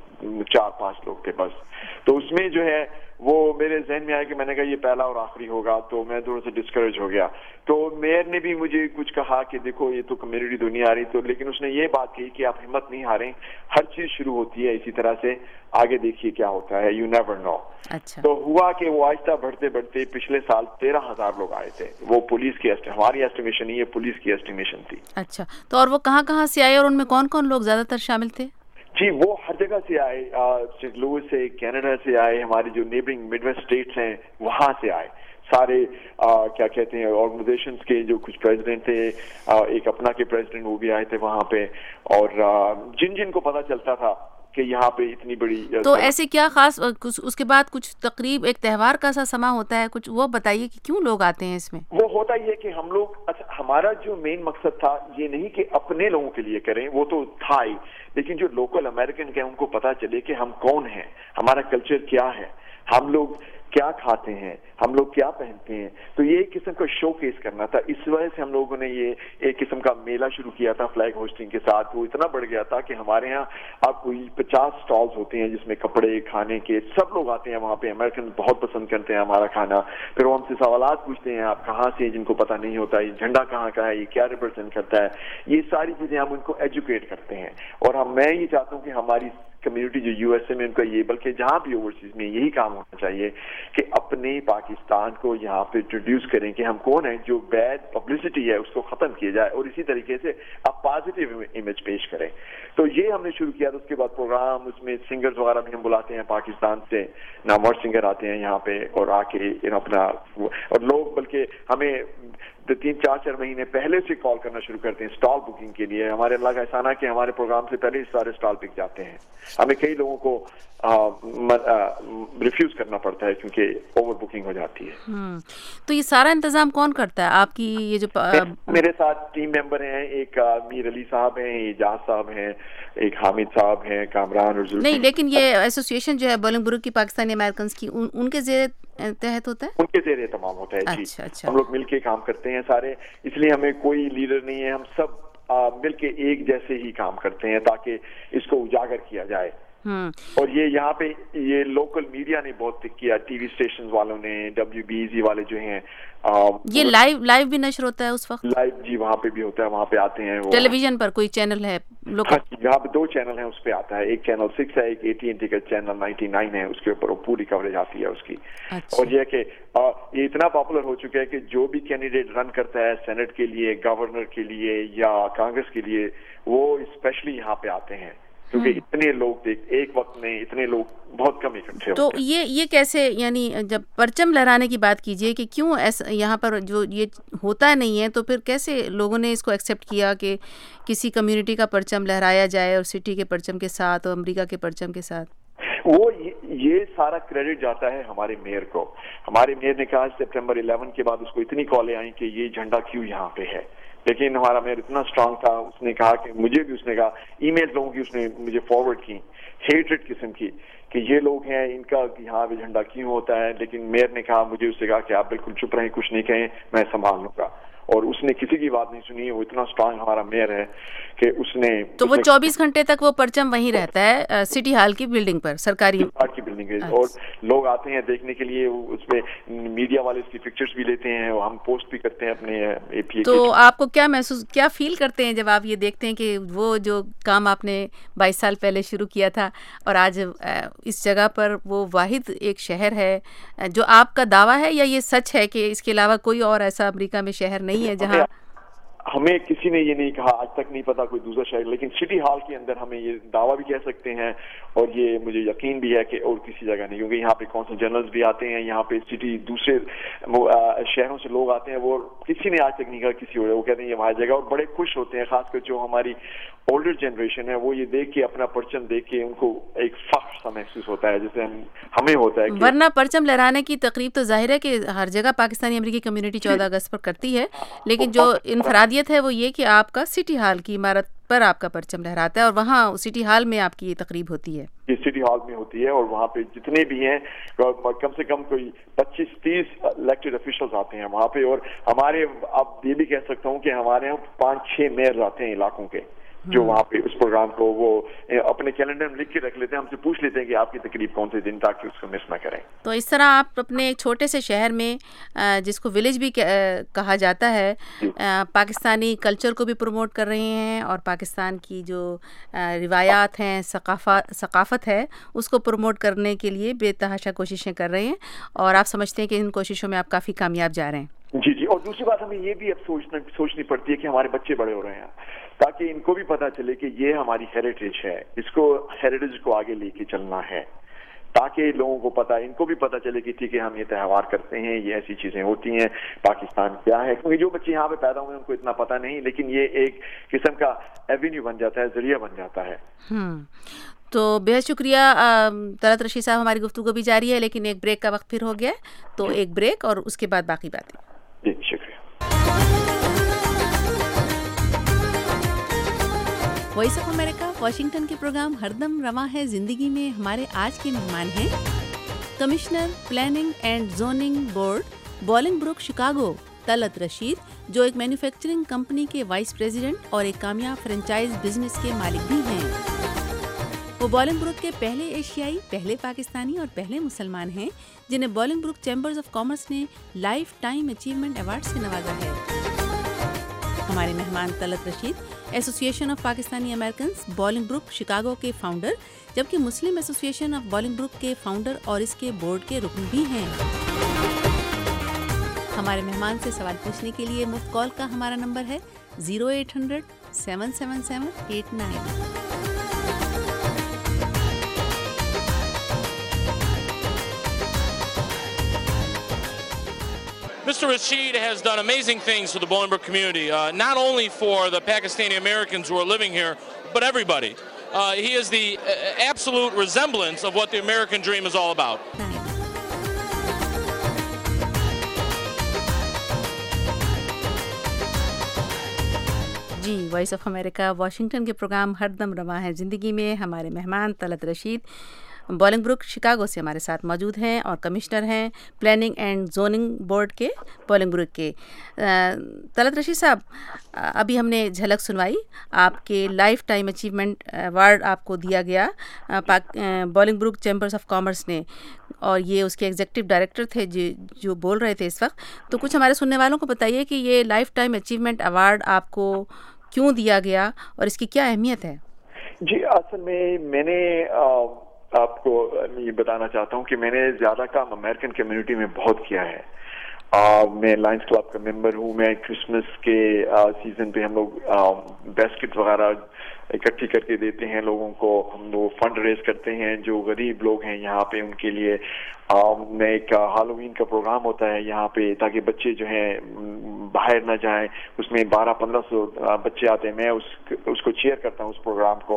4-5 لوگ تھے بس. تو اس میں جو ہے وہ میرے ذہن میں آیا کہ میں نے کہا یہ پہلا اور آخری ہوگا. تو میں تھوڑا سا ڈسکریج ہو گیا. تو میئر نے بھی مجھے کچھ کہا کہ دیکھو یہ تو کمیونٹی تو نہیں آ رہی. تو لیکن اس نے یہ بات کہی کہ آپ ہمت نہیں ہاریں, ہر چیز شروع ہوتی ہے اسی طرح سے, آگے دیکھیے کیا ہوتا ہے, یو نیور نو. تو ہوا کہ وہ آہستہ بڑھتے بڑھتے پچھلے سال 13,000 لوگ آئے تھے. وہ پولیس کی ہماری ایسٹیمیشن نہیں ہے, پولیس کی ایسٹیمیشن تھی. اچھا, تو اور وہ کہاں سے آئے اور ان میں کون کون لوگ زیادہ تر شامل تھے؟ جی وہ ہر جگہ سے آئے, سینٹ لوئس سے, کینیڈا سے آئے, ہماری جو نیبرنگ مڈ ویسٹ اسٹیٹس ہیں وہاں سے آئے سارے. کیا کہتے ہیں آرگنائزیشنز کے جو کچھ پریزیڈنٹ تھے, ایک اپنا کے پریزیڈنٹ وہ بھی آئے تھے وہاں پہ. اور جن کو پتہ چلتا تھا کہ یہاں پہ اتنی بڑی. تو ایسے کیا خاص اس کے بعد کچھ تقریب ایک تہوار کا سا سما ہوتا ہے, کچھ وہ بتائیے کہ کیوں لوگ آتے ہیں اس میں؟ وہ ہوتا یہ کہ ہم لوگ ہمارا جو مین مقصد تھا یہ نہیں کہ اپنے لوگوں کے لیے کریں, وہ تو تھا ہی, لیکن جو لوکل امریکن کے ان کو پتا چلے کہ ہم کون ہیں, ہمارا کلچر کیا ہے, ہم لوگ کیا کھاتے ہیں, ہم لوگ کیا پہنتے ہیں. تو یہ ایک قسم کا شو کیس کرنا تھا. اس وجہ سے ہم لوگوں نے یہ ایک قسم کا میلہ شروع کیا تھا فلیگ ہوسٹنگ کے ساتھ. وہ اتنا بڑھ گیا تھا کہ ہمارے یہاں اب کوئی 50 سٹالز ہوتے ہیں جس میں کپڑے, کھانے کے, سب لوگ آتے ہیں وہاں پہ. امریکن بہت پسند کرتے ہیں ہمارا کھانا. پھر وہ ہم سے سوالات پوچھتے ہیں آپ کہاں سے, جن کو پتہ نہیں ہوتا یہ جھنڈا کہاں کا ہے, یہ کیا ریپرزینٹ کرتا ہے. یہ ساری چیزیں ہم ان کو ایجوکیٹ کرتے ہیں. اور میں یہ چاہتا ہوں کہ ہماری کمیونٹی جو USA میں ان کا یہ, بلکہ جہاں بھی اوورسیز میں یہی کام ہونا چاہیے کہ اپنے پاکستان کو یہاں پہ انٹروڈیوس کریں کہ ہم کون ہیں, جو بیڈ پبلسٹی ہے اس کو ختم کیا جائے اور اسی طریقے سے اب پازیٹیو امیج پیش کریں. تو یہ ہم نے شروع کیا. تو اس کے بعد پروگرام, اس میں سنگرز وغیرہ بھی ہم بلاتے ہیں پاکستان سے, نامور سنگر آتے ہیں یہاں پہ اور آ کے اپنا, اور لوگ بلکہ ہمیں 3-4 مہینے پہلے سے کال کرنا شروع کرتے ہیں اسٹال بکنگ کے لیے. ہمارے اللہ کا احسان ہے کہ ہمارے پروگرام سے پہلے ہی سارے اسٹال بک جاتے ہیں. ہمیں کئی لوگوں کو ریفیوز کرنا پڑتا ہے کیونکہ اوور بکنگ ہو جاتی ہے. تو یہ سارا انتظام کون کرتا ہے آپ کی؟ یہ جو میرے ساتھ ٹیم ممبر ہیں, ایک میر علی صاحب ہیں, اعجاز صاحب ہیں, ایک حامد صاحب ہیں, کامران اور نہیں, لیکن یہ ایسوسیشن جو ہے بولنگ بروک کی پاکستانی امریکنز کی, ان کے زیر تحت ہوتا ہے؟ ان کے زیر تمام ہوتا ہے. جی, ہم لوگ مل کے کام کرتے ہیں سارے, اس لیے ہمیں کوئی لیڈر نہیں ہے, ہم سب مل کے ایک جیسے ہی کام کرتے ہیں تاکہ اس کو اجاگر کیا جائے. اور یہ یہاں پہ یہ لوکل میڈیا نے بہت کیا, ٹی وی اسٹیشن والوں نے, WBZ والے جو ہیں, یہ لائیو بھی نشر ہوتا ہے اس وقت؟ لائیو جی, وہاں پہ بھی ہوتا ہے, وہاں پہ آتے ہیں. ٹیلی ویژن پر کوئی چینل ہے یہاں پہ 2 چینل ہیں, اس پہ آتا ہے. ایک چینل 6 ہے, ایک AT&T کا چینل 99 ہے, اس کے اوپر پوری کوریج آتی ہے اس کی. اور یہ کہ یہ اتنا پاپولر ہو چکا ہے کہ جو بھی کینڈیڈیٹ رن کرتا ہے سینٹ کے لیے, گورنر کے لیے یا کانگریس کے لیے, وہ اسپیشلی یہاں پہ آتے ہیں کیونکہ اتنے لوگ ایک وقت میں اتنے لوگ بہت کم اکٹھے ہوتے ہیں. تو یہ کیسے, یعنی جب پرچم لہرانے کی بات کیجئے کہ کیوں ایسا یہاں پر جو یہ ہوتا نہیں ہے, تو پھر کیسے لوگوں نے اس کو ایکسیپٹ کیا کہ کسی کمیونٹی کا پرچم لہرایا جائے اور سٹی کے پرچم کے ساتھ اور امریکہ کے پرچم کے ساتھ؟ وہ یہ سارا کریڈٹ جاتا ہے ہمارے میئر کو. ہمارے میئر نے کہا سپٹمبر 11 کے بعد اس کو اتنی کالیں آئیں کہ یہ جھنڈا کیوں یہاں پہ ہے, لیکن ہمارا میئر اتنا اسٹرانگ تھا, اس نے کہا کہ مجھے بھی, اس نے کہا ای میل لوگوں کی اس نے مجھے فارورڈ کی, ہیٹریڈ قسم کی, کہ یہ لوگ ہیں ان کا یہاں پہ جھنڈا کیوں ہوتا ہے. لیکن میئر نے کہا, مجھے اس سے کہا کہ آپ بالکل چپ رہیں, کچھ نہیں کہیں, میں سنبھال لوں گا. اور اس نے کسی کی بات نہیں سنی. وہ اتنا اسٹرانگ ہمارا میئر ہے کہ اس نے, تو وہ 24 گھنٹے تک وہ پرچم وہیں رہتا ہے سٹی ہال کی بلڈنگ پر, سرکاری کی بلڈنگ ہے, اور لوگ آتے ہیں دیکھنے کے لیے. اس پہ میڈیا والے اس کی پکچرز بھی لیتے ہیں, ہم پوسٹ بھی کرتے ہیں اپنے. تو آپ کو کیا فیل کرتے ہیں جب آپ یہ دیکھتے ہیں کہ وہ جو کام آپ نے 22 سال پہلے شروع کیا تھا اور آج اس جگہ پر وہ واحد ایک شہر ہے جو آپ کا دعویٰ ہے, یا یہ سچ ہے کہ اس کے علاوہ کوئی اور ایسا امریکہ میں شہر نہیں ہے جہاں؟ ہمیں کسی نے یہ نہیں کہا, آج تک نہیں پتا کوئی دوسرا شہر, لیکن سٹی ہال کے اندر ہمیں یہ دعویٰ بھی کہہ سکتے ہیں اور یہ مجھے یقین بھی ہے کہ اور کسی جگہ نہیں, کیونکہ یہاں پہ کونسل جنرلز بھی آتے ہیں, یہاں پہ سٹی دوسرے شہروں سے لوگ آتے ہیں, وہ کسی نے آج تک نہیں کہا کسی اور, وہ کہتے ہیں یہ ہماری جگہ, اور بڑے خوش ہوتے ہیں. خاص کر جو ہماری اولڈر جنریشن ہے, وہ یہ دیکھ کے, اپنا پرچم دیکھ کے ان کو ایک فخر سا محسوس ہوتا ہے جیسے ہمیں ہوتا ہے. ورنہ پرچم لہرانے کی تقریب تو ظاہر ہے کہ ہر جگہ پاکستانی امریکی کمیونٹی 14 اگست پر کرتی ہے, لیکن جو انفرادیت ہے وہ یہ کہ آپ کا سٹی ہال کی عمارت پر آپ کا پرچم لہراتا ہے اور وہاں سٹی ہال میں آپ کی یہ تقریب ہوتی ہے. یہ سٹی ہال میں ہوتی ہے, اور وہاں پہ جتنے بھی ہیں کم سے کم کوئی 25-30 الیکٹڈ افیشلز آتے ہیں وہاں پہ. اور ہمارے, اب یہ بھی کہہ سکتا ہوں کہ ہمارے یہاں 5-6 میئرز آتے ہیں علاقوں کے, جو وہاں پہ اس پروگرام کو وہ اپنے کیلنڈر میں لکھ کے رکھ لیتے ہیں, ہم سے پوچھ لیتے ہیں کہ آپ کی تقریب کون سے دن, تاکہ اس کو مس نہ کریں. تو اس طرح آپ اپنے ایک چھوٹے سے شہر میں, جس کو ولیج بھی کہا جاتا ہے, پاکستانی کلچر کو بھی پروموٹ کر رہے ہیں اور پاکستان کی جو روایات ہیں, ثقافت ہے, اس کو پروموٹ کرنے کے لیے بے تحاشا کوششیں کر رہے ہیں, اور آپ سمجھتے ہیں کہ ان کوششوں میں آپ کافی کامیاب جا رہے ہیں. جی. اور دوسری بات ہمیں یہ بھی اب سوچنی پڑتی ہے کہ ہمارے بچے بڑے ہو رہے ہیں, تاکہ ان کو بھی پتا چلے کہ یہ ہماری ہیریٹیج ہے, اس کو ہیریٹیج کو آگے لے کے چلنا ہے, تاکہ لوگوں کو پتا, ان کو بھی پتا چلے کہ ٹھیک ہے ہم یہ تہوار کرتے ہیں, یہ ایسی چیزیں ہوتی ہیں, پاکستان کیا ہے. کیونکہ جو بچے یہاں پہ پیدا ہوئے ہیں ان کو اتنا پتا نہیں, لیکن یہ ایک قسم کا ایونیو بن جاتا ہے, ذریعہ بن جاتا ہے. تو بہت شکریہ طلعت رشید صاحب, ہماری گفتگو بھی جاری ہے لیکن ایک بریک کا وقت پھر ہو گیا ہے, تو ایک بریک اور اس کے بعد باقی باتیں. جی شکریہ. وائس آف امریکہ واشنگٹن کے پروگرام ہر دم رواں ہے زندگی میں ہمارے آج کے مہمان ہیں commissioner planning and zoning board Bolingbrook Chicago Talat Rashid, جو ایک مینوفیکچرنگ کمپنی کے وائس پریزیڈنٹ اور ایک کامیاب فرنچائز بزنس کے مالک بھی ہیں. وہ بولنگ بروک کے پہلے ایشیائی, پہلے پاکستانی اور پہلے مسلمان ہیں جنہیں Bolingbrook Chambers of Commerce نے لائف ٹائم اچیومنٹ ایوارڈ سے نوازا ہے. ہمارے مہمان Talat Rashid association of Pakistani Americans Bolingbrook Chicago کے فاؤنڈر، جبکہ مسلم association of Bolingbrook کے فاؤنڈر اور اس کے بورڈ کے رکن بھی ہیں۔ ہمارے مہمان سے سوال پوچھنے کے لیے مفت کال کا ہمارا نمبر ہے 0800-777-89۔ Mr. Rashid has done amazing things for the Bolingbrook community, not only for the Pakistani Americans who are living here, but everybody. He is the absolute resemblance of what the American dream is all about. جی، voice of America Washington کے program ہر دم رواں ہے زندگی میں ہمارے مہمان Talat Rashid Bolingbrook Chicago سے ہمارے ساتھ موجود ہیں اور کمشنر ہیں پلاننگ اینڈ زوننگ بورڈ کے بولنگ بروک کے۔ طلعت رشید صاحب، ابھی ہم نے جھلک سنوائی، آپ کے لائف ٹائم اچیومنٹ ایوارڈ آپ کو دیا گیا Bolingbrook Chambers of Commerce نے، اور یہ اس کے ایگزیکٹو ڈائریکٹر تھے جو بول رہے تھے اس وقت۔ تو کچھ ہمارے سننے والوں کو بتائیے کہ یہ لائف ٹائم اچیومنٹ ایوارڈ آپ کو کیوں دیا گیا اور اس کی کیا اہمیت ہے؟ جی، اصل میں نے آپ کو یہ بتانا چاہتا ہوں کہ میں نے زیادہ کام امریکن کمیونٹی میں بہت کیا ہے۔ میں لائنز کلب کا ممبر ہوں۔ میں کرسمس کے سیزن پہ ہم لوگ بیسکٹ وغیرہ اکٹھی کر کے دیتے ہیں لوگوں کو، ہم لوگ فنڈ ریز کرتے ہیں جو غریب لوگ ہیں یہاں پہ ان کے لیے۔ میں ایک ہالووین کا پروگرام ہوتا ہے یہاں پہ تاکہ بچے جو ہیں باہر نہ جائیں، اس میں 1200-1500 بچے آتے ہیں، میں اس کو چیئر کرتا ہوں اس پروگرام کو۔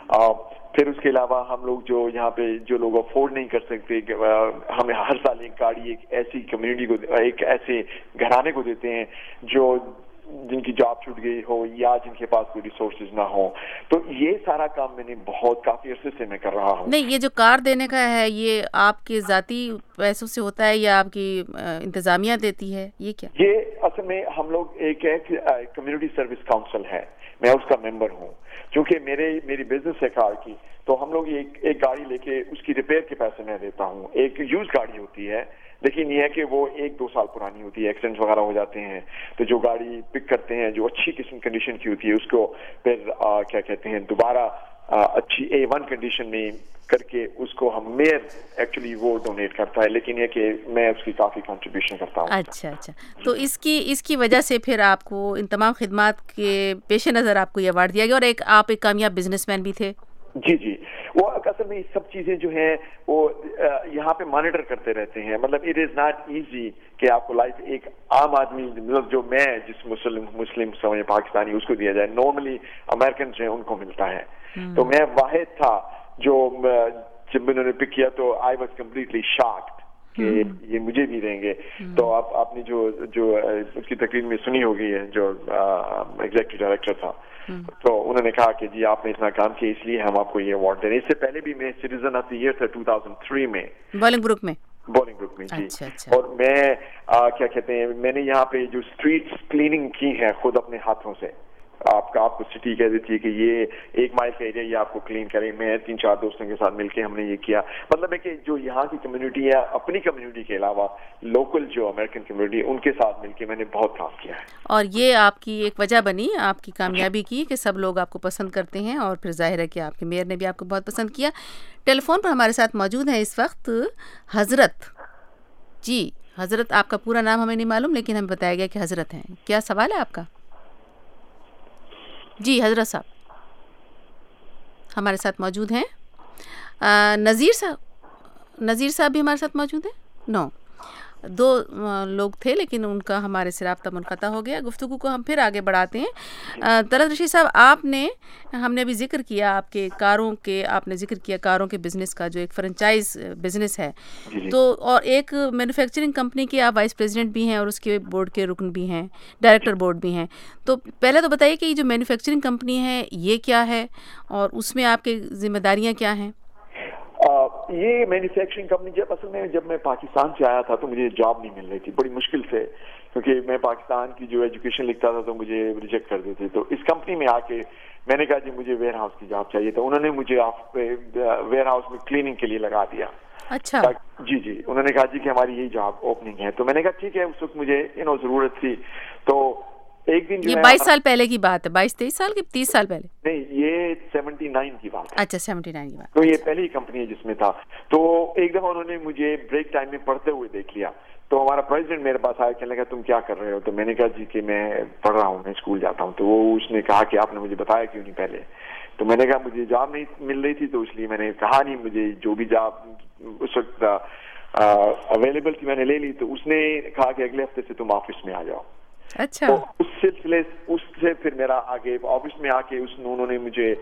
پھر اس کے علاوہ ہم لوگ جو یہاں پہ جو لوگ افورڈ نہیں کر سکتے، ہمیں ہر سال ایک گاڑی ایک ایسی کمیونٹی کو، ایک ایسے گھرانے کو دیتے ہیں جو جن کی جاب چھوٹ گئی ہو یا جن کے پاس کوئی ریسورسز نہ ہو۔ تو یہ سارا کام میں نے کافی عرصے سے میں کر رہا ہوں۔ نہیں، یہ جو کار دینے کا ہے یہ آپ کے ذاتی پیسوں سے ہوتا ہے یا آپ کی انتظامیہ دیتی ہے؟ یہ کیا؟ یہ اصل میں ہم لوگ ایک کمیونٹی سروس کاؤنسل ہے، میں اس کا ممبر ہوں۔ چونکہ میری بزنس ہے کار کی، تو ہم لوگ ایک گاڑی لے کے اس کی ریپیئر کے پیسے میں دیتا ہوں۔ ایک یوز گاڑی ہوتی ہے، لیکن یہ ہے کہ وہ 1-2 سال پرانی ہوتی ہے، ایکسیڈنٹ وغیرہ ہو جاتے ہیں، تو جو گاڑی پک کرتے ہیں جو اچھی قسم کنڈیشن کی ہوتی ہے اس کو پھر کیا کہتے ہیں دوبارہ اچھی A1 کنڈیشن میں کر کے اس کو ہم میئر ایکچولی وہ ڈونیٹ کرتا ہے، لیکن یہ کہ میں اس کی کافی کنٹریبیوشن کرتا ہوں۔ اچھا، تو اس کی وجہ سے پھر آپ کو ان تمام خدمات کے پیش نظر آپ کو یہ ایوارڈ دیا گیا، اور آپ ایک کامیاب بزنس مین بھی تھے۔ جی، وہ اصل میں یہ سب چیزیں جو ہیں وہ یہاں پہ مانیٹر کرتے رہتے ہیں۔ مطلب اٹ از ناٹ ایزی کہ آپ کو لائف ایک عام آدمی، مطلب جو میں جس مسلم سمجھے پاکستانی اس کو دیا جائے، نارملی امریکن جو ہیں ان کو ملتا ہے۔ تو میں واحد تھا جو جب انہوں نے پک کیا تو آئی واز کمپلیٹلی شاکڈ کہ یہ مجھے بھی دیں گے۔ تو آپ نے جو اس کی تقریر میں سنی ہوگی ہے جو ایگزیکٹو ڈائریکٹر تھا، تو انہوں نے کہا کہ جی آپ نے اتنا کام کیا اس لیے ہم آپ کو یہ ایوارڈ دے رہے ہیں۔ اس سے پہلے بھی میں سٹیزن آف دی ایئر تھا 2003 میں بولنگ بروک میں جی۔ اور میں کیا کہتے ہیں میں نے یہاں پہ جو اسٹریٹس کلیننگ کی ہے خود اپنے ہاتھوں سے، آپ کو سٹی کہہ دیتی ہے کہ یہ 1 مائل کا ایریا یہ آپ کو کلین کرے، میں 3-4 دوستوں کے ساتھ مل کے ہم نے یہ کیا۔ مطلب ہے کہ جو یہاں کی کمیونٹی ہے اپنی کمیونٹی کے علاوہ لوکل جو امریکن کمیونٹی ان کے ساتھ مل کے میں نے بہت کام کیا ہے، اور یہ آپ کی ایک وجہ بنی آپ کی کامیابی کی کہ سب لوگ آپ کو پسند کرتے ہیں، اور پھر ظاہر ہے کہ آپ کے میئر نے بھی آپ کو بہت پسند کیا۔ ٹیلی فون پر ہمارے ساتھ موجود ہیں اس وقت حضرت۔ جی حضرت، آپ کا پورا نام ہمیں نہیں معلوم لیکن ہمیں بتایا گیا کہ حضرت ہیں، کیا سوال ہے آپ کا؟ جی حضرت صاحب ہمارے ساتھ موجود ہیں۔ نذیر صاحب بھی ہمارے ساتھ موجود ہیں؟ 2 لوگ تھے لیکن ان کا ہمارے سے رابطہ منقطع ہو گیا۔ گفتگو کو ہم پھر آگے بڑھاتے ہیں۔ طلعت رشید صاحب، ہم نے ابھی ذکر کیا آپ نے ذکر کیا کاروں کے بزنس کا جو ایک فرنچائز بزنس ہے، تو اور ایک مینوفیکچرنگ کمپنی کے آپ وائس پریزیڈنٹ بھی ہیں اور اس کے بورڈ کے رکن بھی ہیں، ڈائریکٹر بورڈ بھی ہیں۔ تو پہلے تو بتائیے کہ یہ جو مینوفیکچرنگ کمپنی ہے یہ کیا ہے اور اس میں آپ کی ذمہ داریاں کیا ہیں؟ یہ مینوفیکچرنگ کمپنی جب میں پاکستان سے آیا تھا تو مجھے جاب نہیں مل رہی تھی بڑی مشکل سے، کیونکہ میں پاکستان کی جو ایجوکیشن لکھتا تھا تو مجھے ریجیکٹ کر دیتے۔ تو اس کمپنی میں آ کے میں نے کہا جی مجھے ویئر ہاؤس کی جاب چاہیے، تو انہوں نے مجھے ویئر ہاؤس میں کلیننگ کے لیے لگا دیا۔ اچھا جی، انہوں نے کہا جی کہ ہماری یہی جاب اوپننگ ہے، تو میں نے کہا ٹھیک ہے۔ اس وقت مجھے ضرورت تھی، تو एक दिन ये 22 साल पहले की बात है, 22-23 साल की, 30 साल पहले? नहीं, ये 79 की बात है। अच्छा, 79 की बात। तो ये पहली कंपनी है जिसमें था। तो एक दफा उन्होंने मुझे ब्रेक टाइम में पढ़ते हुए देख लिया, तो हमारा प्रेसिडेंट मेरे पास आया, कहने लगा तुम क्या कर रहे हो? तो मैंने कहा जी कि मैं पढ़ रहा हूँ, मैं स्कूल जाता हूँ। तो वो उसने कहा कि आपने मुझे बताया क्यों नहीं पहले? तो मैंने कहा मुझे जॉब नहीं मिल रही थी, तो इसलिए मैंने कहा नहीं, मुझे जो भी जॉब उस वक्त अवेलेबल थी मैंने ले ली। तो उसने कहा कि अगले हफ्ते से तुम ऑफिस में आ जाओ। अच्छा। तो उस सिलसिले उससे फिर मेरा आगे ऑफिस में आके उन्होंने मुझे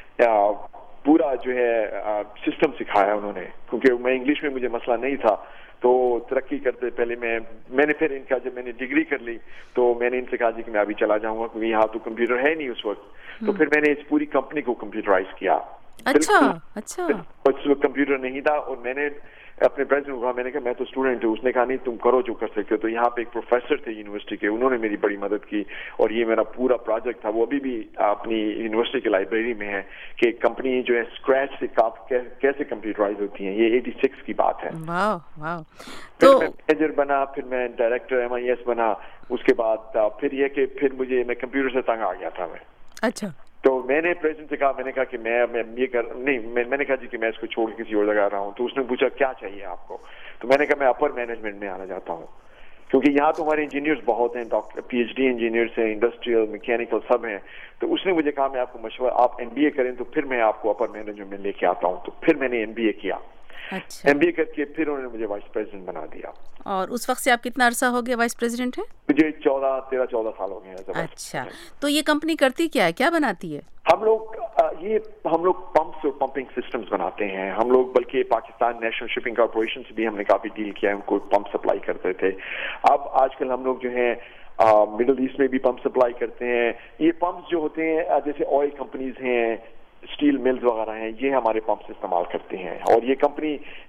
पूरा जो है सिस्टम सिखाया उन्होंने, क्योंकि मैं इंग्लिश में मुझे मसला नहीं था। तो तरक्की करते पहले मैंने फिर इनका जब मैंने डिग्री कर ली तो मैंने इनसे कहा जी कि मैं अभी चला जाऊंगा, क्योंकि यहाँ तो कंप्यूटर है नहीं उस वक्त। तो फिर मैंने इस पूरी कंपनी को कंप्यूटराइज किया। अच्छा, अच्छा। उस वक्त कंप्यूटर नहीं था, और मैंने अपने प्रेसिडेंट को कहा, मैंने कहा मैं तो स्टूडेंट हूँ। उसने कहा नहीं, तुम करो जो कर सकते हो। तो यहाँ पे एक प्रोफेसर थे यूनिवर्सिटी के, उन्होंने मेरी बड़ी मदद की, और ये मेरा पूरा प्रोजेक्ट था वो अभी भी अपनी यूनिवर्सिटी की लाइब्रेरी में है, कि कंपनी जो है स्क्रैच से कैसे कंप्यूटराइज होती है। ये 86 की बात है। वाह वाह। तो मैं मैनेजर बना, फिर मैं डायरेक्टर MIS बना। उसके बाद फिर ये कि फिर मैं कंप्यूटर से तंग आ गया था मैं। अच्छा। तो मैंने प्रेसिडेंट से कहा, मैंने कहा कि मैं ये मैंने कहा जी कि मैं इसको छोड़ के किसी और जगह रहा हूँ। तो उसने पूछा क्या चाहिए आपको? तो मैंने कहा मैं अपर मैनेजमेंट में आना चाहता हूँ, क्योंकि यहाँ तो हमारे इंजीनियर्स बहुत हैं, PhD इंजीनियर्स हैं, इंडस्ट्रियल मैकेनिकल सब हैं। तो उसने मुझे कहा मैं आपको मशवरा, आप MBA करें तो फिर मैं आपको अपर मैनेजमेंट में लेके आता हूँ। तो फिर मैंने MBA किया। अच्छा। MBA करके फिर उन्होंने मुझे वाइस प्रेसिडेंट बना दिया। और उस वक्त से आप कितना अरसा हो गया वाइस प्रेसिडेंट है? मुझे 13-14 साल हो गए। अच्छा, तो ये कंपनी करती क्या है, क्या बनाती है? हम लोग पंप्स और पंपिंग सिस्टम्स बनाते हैं। हम लोग बल्कि पाकिस्तान नेशनल शिपिंग कॉर्पोरेशन से भी हमने काफी डील किया है, उनको पंप सप्लाई करते थे। अब आजकल हम लोग जो है मिडिल ईस्ट में भी पंप सप्लाई करते हैं। ये पंप्स जो होते हैं, जैसे ऑयल कंपनीज हैं, स्टील मिल्स वगैरह हैं, ये हमारे पंप्स इस्तेमाल करते हैं। और ये कंपनी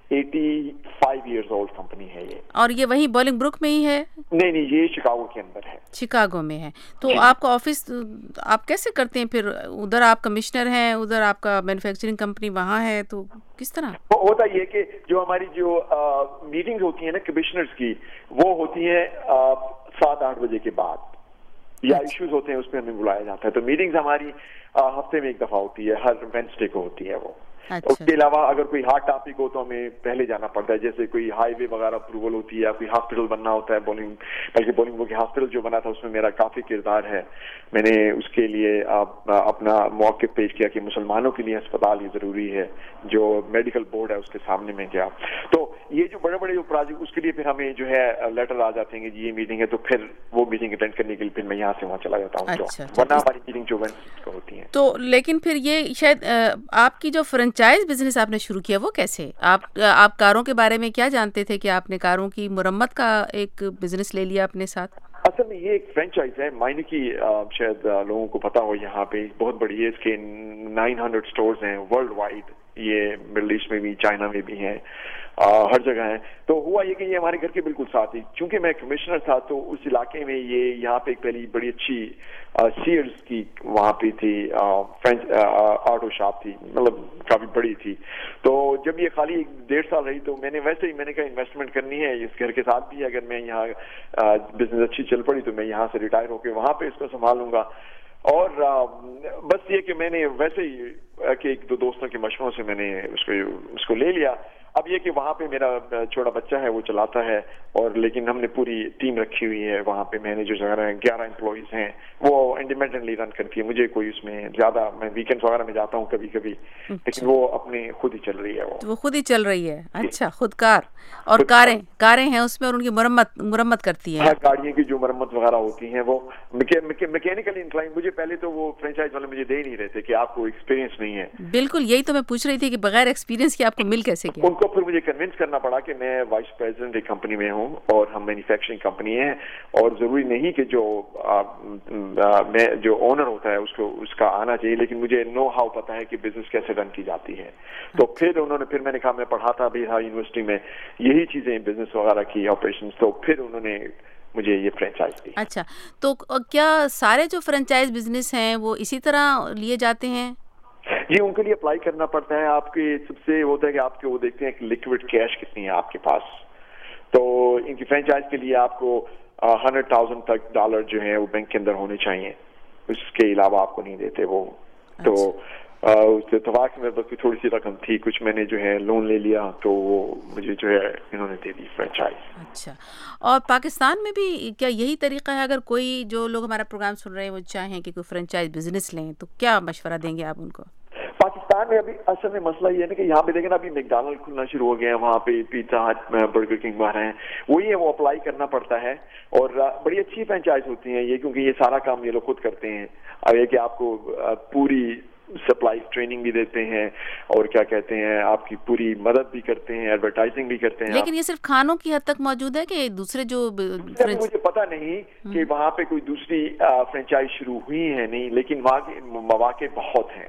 85 इयर्स ओल्ड कंपनी है ये। और ये वही बोलिंगब्रुक में ही है? नहीं, ये शिकागो के अंदर है। शिकागो में है। तो आपका ऑफिस आप कैसे करते हैं फिर? उधर आप कमिश्नर हैं, उधर आपका मैन्युफैक्चरिंग कंपनी वहाँ है, तो किस तरह होता ये कि जो हमारी मीटिंग्स होती है ना कमिश्नर्स की, वो होती है 7-8 बजे के बाद, या इश्यूज होते हैं उसमें हमें बुलाया जाता है। तो मीटिंग्स हमारी हफ्ते में एक दफा होती है, हर वेडनेसडे को होती है वो। अच्छा। उसके अलावा अगर कोई हॉट टॉपिक हो तो हमें पहले जाना पड़ता है, जैसे कोई हाईवे वगैरह अप्रूवल होती है, या कोई हॉस्पिटल बनना होता है। बोलिंग हॉस्पिटल जो बना था उसमें मेरा काफी किरदार है। मैंने उसके लिए अपना मौक़िफ़ पेश किया कि मुसलमानों के लिए अस्पताल ये जरूरी है, जो मेडिकल बोर्ड है उसके सामने में गया। तो ये जो बड़े बड़े जो प्रोजेक्ट, उसके लिए फिर हमें जो है लेटर आ जाते हैं कि ये मीटिंग है, तो फिर वो मीटिंग अटेंड करने के लिए फिर मैं यहाँ से वहाँ चला जाता हूँ। अच्छा, वरना हमारी मीटिंग जो वेडनेसडे को होती है। तो लेकिन फिर ये शायद आपकी जो फ्रेंचाइज बिजनेस आपने शुरू किया वो कैसे? आप कारों के बारे में क्या जानते थे कि आपने कारों की मुरम्मत का एक बिजनेस ले लिया अपने साथ? असल में ये एक फ्रेंचाइज है मायने की, शायद लोगों को पता हो, यहाँ पे बहुत बड़ी है, इसके 900 स्टोर्स हैं वर्ल्ड वाइड। ये मिडिल ईस्ट में भी, चाइना में भी हैं, हर जगह है। तो हुआ ये कि ये हमारे घर के बिल्कुल साथ ही, क्योंकि मैं कमिश्नर था तो उस इलाके में ये यहाँ पे एक पहली बड़ी अच्छी सीयर्स की वहाँ पे थी फ्रेंच ऑटो शॉप थी, मतलब काफी बड़ी थी। तो जब ये खाली 1.5 साल रही तो मैंने कहा इन्वेस्टमेंट करनी है इस घर के साथ भी, अगर मैं यहाँ बिजनेस अच्छी चल पड़ी तो मैं यहाँ से रिटायर होकर वहाँ पे इसको संभालूंगा। और बस ये कि मैंने वैसे ही कि 1-2 दोस्तों के मशवरों से मैंने उसको ले लिया। अब ये कि वहाँ पे मेरा छोटा बच्चा है वो चलाता है, और लेकिन हमने पूरी टीम रखी हुई है वहाँ पे, मैनेजर्स वगैरह हैं, 11 एम्प्लॉइज हैं, वो इंडिपेंडेंटली रन करती है। मुझे कोई उसमें ज्यादा, मैं वीकेंड्स वगैरह में जाता हूँ कभी कभी, लेकिन वो अपने खुद ही चल रही है। वो खुद ही चल रही है। अच्छा, खुद कार और कारें हैं उसमें, और उनकी मुरम्मत करती है। गाड़ियों की जो मरम्मत वगैरह होती है वो मैकेनिकली इंक्लाइन। मुझे पहले तो वो फ्रेंचाइज वाले मुझे दे नहीं रहे थे कि आपको एक्सपीरियंस नहीं है। बिल्कुल, यही तो मैं पूछ रही थी कि बगैर एक्सपीरियंस के आपको मिल कैसे गया? उनको फिर मुझे कन्विंस करना पड़ा कि मैं वाइस प्रेसिडेंट एक कंपनी में हूँ और हम मैन्युफैक्चरिंग कंपनी है, और जरूरी नहीं कि जो ओनर होता है उसका आना चाहिए, लेकिन मुझे नो हाउ पता है कि बिजनेस कैसे रन की जाती है। तो फिर मैंने कहा, मैं पढ़ाता भी था यूनिवर्सिटी में यही चीजें, बिजनेस वगैरह की ऑपरेशन, तो फिर उन्होंने मुझे ये फ्रेंचाइज दी। अच्छा, तो क्या सारे जो फ्रेंचाइज बिजनेस हैं वो इसी तरह लिए जाते हैं? जी, उनके लिए अप्लाई करना पड़ता है। आपके सबसे होता है कि आपके वो देखते हैं कि लिक्विड कैश कितनी है आपके पास। तो इनकी फ्रेंचाइज के लिए आपको $100,000 तक डॉलर जो है वो बैंक के अंदर होने चाहिए, उसके अलावा आपको नहीं देते वो। तो उस इत्तेफाक से मेरे पास भी थोड़ी सी रकम थी, कुछ मैंने जो है लोन ले लिया, तो वो मुझे जो है इन्होंने दे दी फ्रेंचाइज। अच्छा, और पाकिस्तान में भी क्या यही तरीका है? अगर कोई जो लोग हमारा प्रोग्राम सुन रहे हैं वो चाहें कि कोई फ्रेंचाइज बिजनेस लें, तो क्या मशवरा देंगे आप उनको? पाकिस्तान में अभी असल में मसला ये है ना कि यहाँ पे देखें ना, अभी मैकडॉनल्ड खुलना शुरू हो गया है, वहाँ पे पिज़्ज़ा हट, बर्गर किंग आ रहे हैं, वही है, वो अप्लाई करना पड़ता है और बड़ी अच्छी फ्रेंचाइज होती हैं ये, क्योंकि ये सारा काम ये लोग खुद करते हैं। अब ये कि आपको पूरी सप्लाई ट्रेनिंग भी देते हैं और क्या कहते हैं आपकी पूरी मदद भी करते हैं, एडवर्टाइजिंग भी करते हैं। लेकिन ये सिर्फ खानों की हद तक मौजूद है कि दूसरे जो मुझे पता नहीं कि वहाँ पे कोई दूसरी फ्रेंचाइज शुरू हुई है नहीं, लेकिन वहाँ के मौके बहुत हैं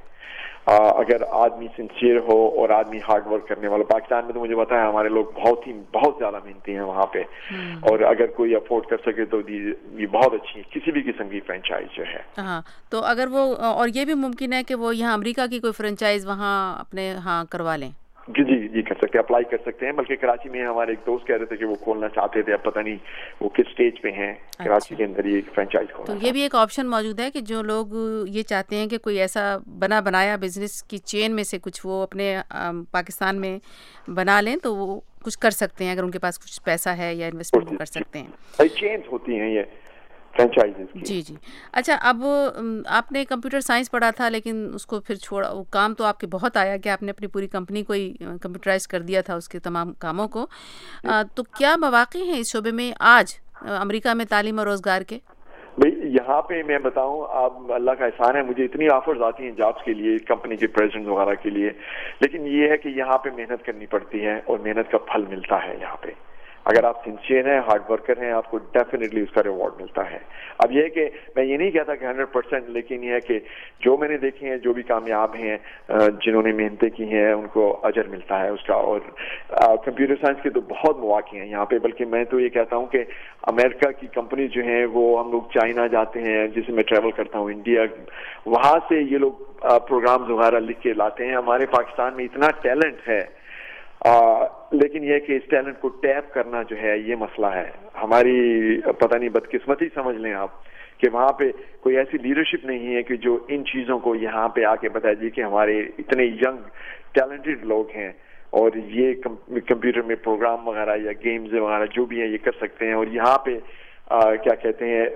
अगर आदमी सिंसियर हो और आदमी हार्ड वर्क करने वाला। पाकिस्तान में तो मुझे पता है हमारे लोग बहुत ज्यादा मेहनती हैं वहाँ पे, और अगर कोई अफोर्ड कर सके तो ये बहुत अच्छी किसी भी किस्म की फ्रेंचाइज जो है। हाँ, तो अगर वो, और ये भी मुमकिन है कि वो यहाँ अमेरिका की कोई फ्रेंचाइज वहाँ अपने करवा लें। जी कर सकते हैं, अप्लाई कर सकते हैं। बल्कि कराची में हमारे एक दोस्त कह रहे थे कि वो खोलना चाहते थे, अब पता नहीं वो किस स्टेज पे हैं। अच्छा। कराची के अंदर ये फ्रेंचाइज खोलना, तो ये भी एक ऑप्शन मौजूद है कि जो लोग ये चाहते हैं कि कोई ऐसा बनाया बिजनेस की चेन में से कुछ वो अपने पाकिस्तान में बना लें, तो वो कुछ कर सकते हैं अगर उनके पास कुछ पैसा है या इन्वेस्टमेंट कर सकते हैं। चेन्स होती हैं ये फ्रेंचाइजेस की। जी। अच्छा, अब आपने कंप्यूटर साइंस पढ़ा था लेकिन उसको फिर छोड़ा, वो काम तो आपके बहुत आया कि आपने अपनी पूरी कंपनी को ही कंप्यूटराइज कर दिया था, उसके तमाम कामों को। तो क्या मौक़े हैं इस शोबे में आज अमेरिका में तालीम और रोजगार के? भाई यहाँ पे मैं बताऊँ, आप अल्लाह का एहसान है, मुझे इतनी ऑफर्स आती हैं जॉब्स के लिए, कंपनी के प्रेसिडेंट वगैरह के लिए, लेकिन ये है कि यहाँ पे मेहनत करनी पड़ती है और मेहनत का फल मिलता है यहाँ पे। अगर आप सिंसियर हैं, हार्ड वर्कर हैं, आपको डेफिनेटली उसका रिवॉर्ड मिलता है। अब ये है कि मैं ये नहीं कहता कि 100%, लेकिन ये है कि जो मैंने देखे हैं, जो भी कामयाब हैं, जिन्होंने मेहनतें की हैं, उनको अजर मिलता है उसका। और कंप्यूटर साइंस के तो बहुत मौके हैं यहाँ पे, बल्कि मैं तो ये कहता हूँ कि अमेरिका की कंपनी जो है वो, हम लोग चाइना जाते हैं, जिसे मैं ट्रैवल करता हूँ इंडिया, वहाँ से ये लोग प्रोग्राम्स वगैरह लिख के लाते हैं। हमारे पाकिस्तान में इतना टैलेंट है, लेकिन यह कि इस टैलेंट को टैप करना जो है ये मसला है। हमारी पता नहीं बदकिस्मती समझ लें आप कि वहाँ पे कोई ऐसी लीडरशिप नहीं है कि जो इन चीज़ों को यहाँ पे आके बताए कि हमारे इतने यंग टैलेंटेड लोग हैं और ये कंप्यूटर में प्रोग्राम वगैरह या गेम्स वगैरह जो भी है ये कर सकते हैं, और यहाँ पे क्या कहते हैं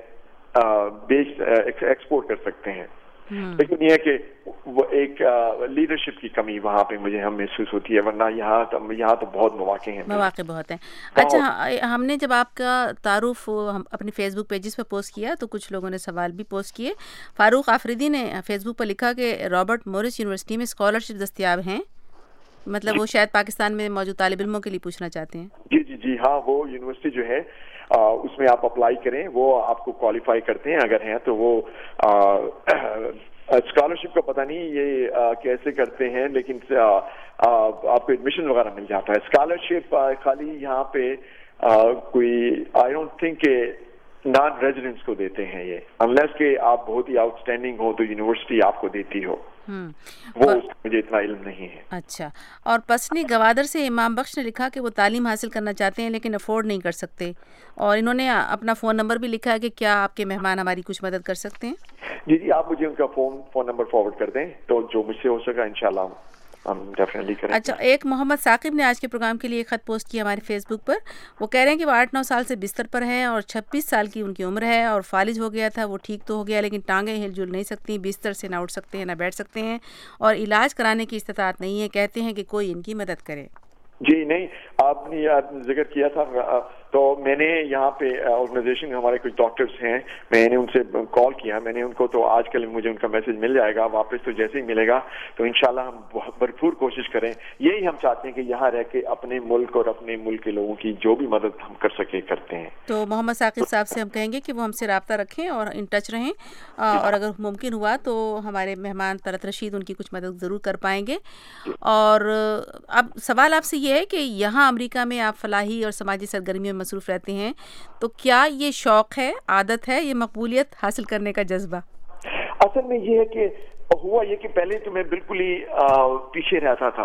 एक्सपोर्ट कर सकते हैं। लेकिन ये है कि वो एक लीडरशिप की कमी वहाँ पे मुझे हम महसूस होती है, वरना यहाँ तो बहुत मौके हैं, मौके बहुत हैं। अच्छा, हमने जब आपका तारुफ हम अपने फेसबुक पेजेस पे पोस्ट किया तो कुछ लोगों ने सवाल भी पोस्ट किए। फारूक आफरीदी ने फेसबुक पर लिखा कि रॉबर्ट मोरिस यूनिवर्सिटी में स्कॉलरशिप दस्तियाब हैं, मतलब वो शायद पाकिस्तान में मौजूद तालिब इल्मों के लिए पूछना चाहते हैं। जी हाँ, वो यूनिवर्सिटी जो है उसमें आप अप्लाई करें, वो आपको क्वालिफाई करते हैं अगर हैं तो। वो स्कॉलरशिप का पता नहीं ये कैसे करते हैं, लेकिन आपको एडमिशन वगैरह मिल जाता है। स्कॉलरशिप खाली यहाँ पे कोई आई डोंट थिंक के नॉन रेजिडेंट्स को देते हैं ये, अनलेस के आप बहुत ही आउटस्टैंडिंग हो तो यूनिवर्सिटी आपको देती हो। वो मुझे इतना इल्म नहीं है। अच्छा, और पसनी गवादर से इमाम बख्श ने लिखा कि वो तालीम हासिल करना चाहते हैं लेकिन अफोर्ड नहीं कर सकते, और इन्होंने अपना फ़ोन नंबर भी लिखा है कि क्या आपके मेहमान हमारी कुछ मदद कर सकते हैं। जी, आप मुझे उनका फ़ोन नंबर फॉरवर्ड कर दें तो जो मुझसे हो सका इंशाल्लाह हम डेफिनेटली करेंगे। अच्छा, एक मोहम्मद साकिब ने आज के प्रोग्राम के लिए एक खत पोस्ट किया हमारे फेसबुक पर। वो कह रहे हैं कि वो 8-9 साल से बिस्तर पर हैं और 26 साल की उनकी उम्र है और फालिज हो गया था, वो ठीक तो हो गया लेकिन टांगें हिलजुल नहीं सकती, बिस्तर से ना उठ सकते हैं ना बैठ सकते हैं और इलाज कराने की इस्तिताअत नहीं है। कहते हैं कि कोई इनकी मदद करे। जी नहीं, आपने जिक्र किया था तो मैंने यहाँ पे ऑर्गेनाइजेशन हमारे कुछ डॉक्टर्स हैं, मैंने उनसे कॉल किया, मैंने उनको तो आजकल मुझे उनका मैसेज मिल जाएगा वापस, तो जैसे ही मिलेगा तो इंशाल्लाह हम भरपूर कोशिश करें। यही हम चाहते हैं कि यहाँ रह के अपने मुल्क और अपने मुल्क के लोगों की जो भी मदद हम कर सके करते हैं। तो मोहम्मद साकिब साहब से हम कहेंगे कि वो हमसे रब्ता रखें और इन टच रहें, और अगर मुमकिन हुआ तो हमारे मेहमान तरत रशीद उनकी कुछ मदद ज़रूर कर पाएंगे। और अब सवाल आपसे ये है कि यहाँ अमेरिका में आप फलाही और समाजी सरगर्मियों में मसरूफ रहते हैं, तो क्या ये शौक है, आदत है, ये मकबूलियत हासिल करने का जज्बा? असल में ये है कि हुआ ये कि पहले तो मैं बिल्कुल ही पीछे रहता था,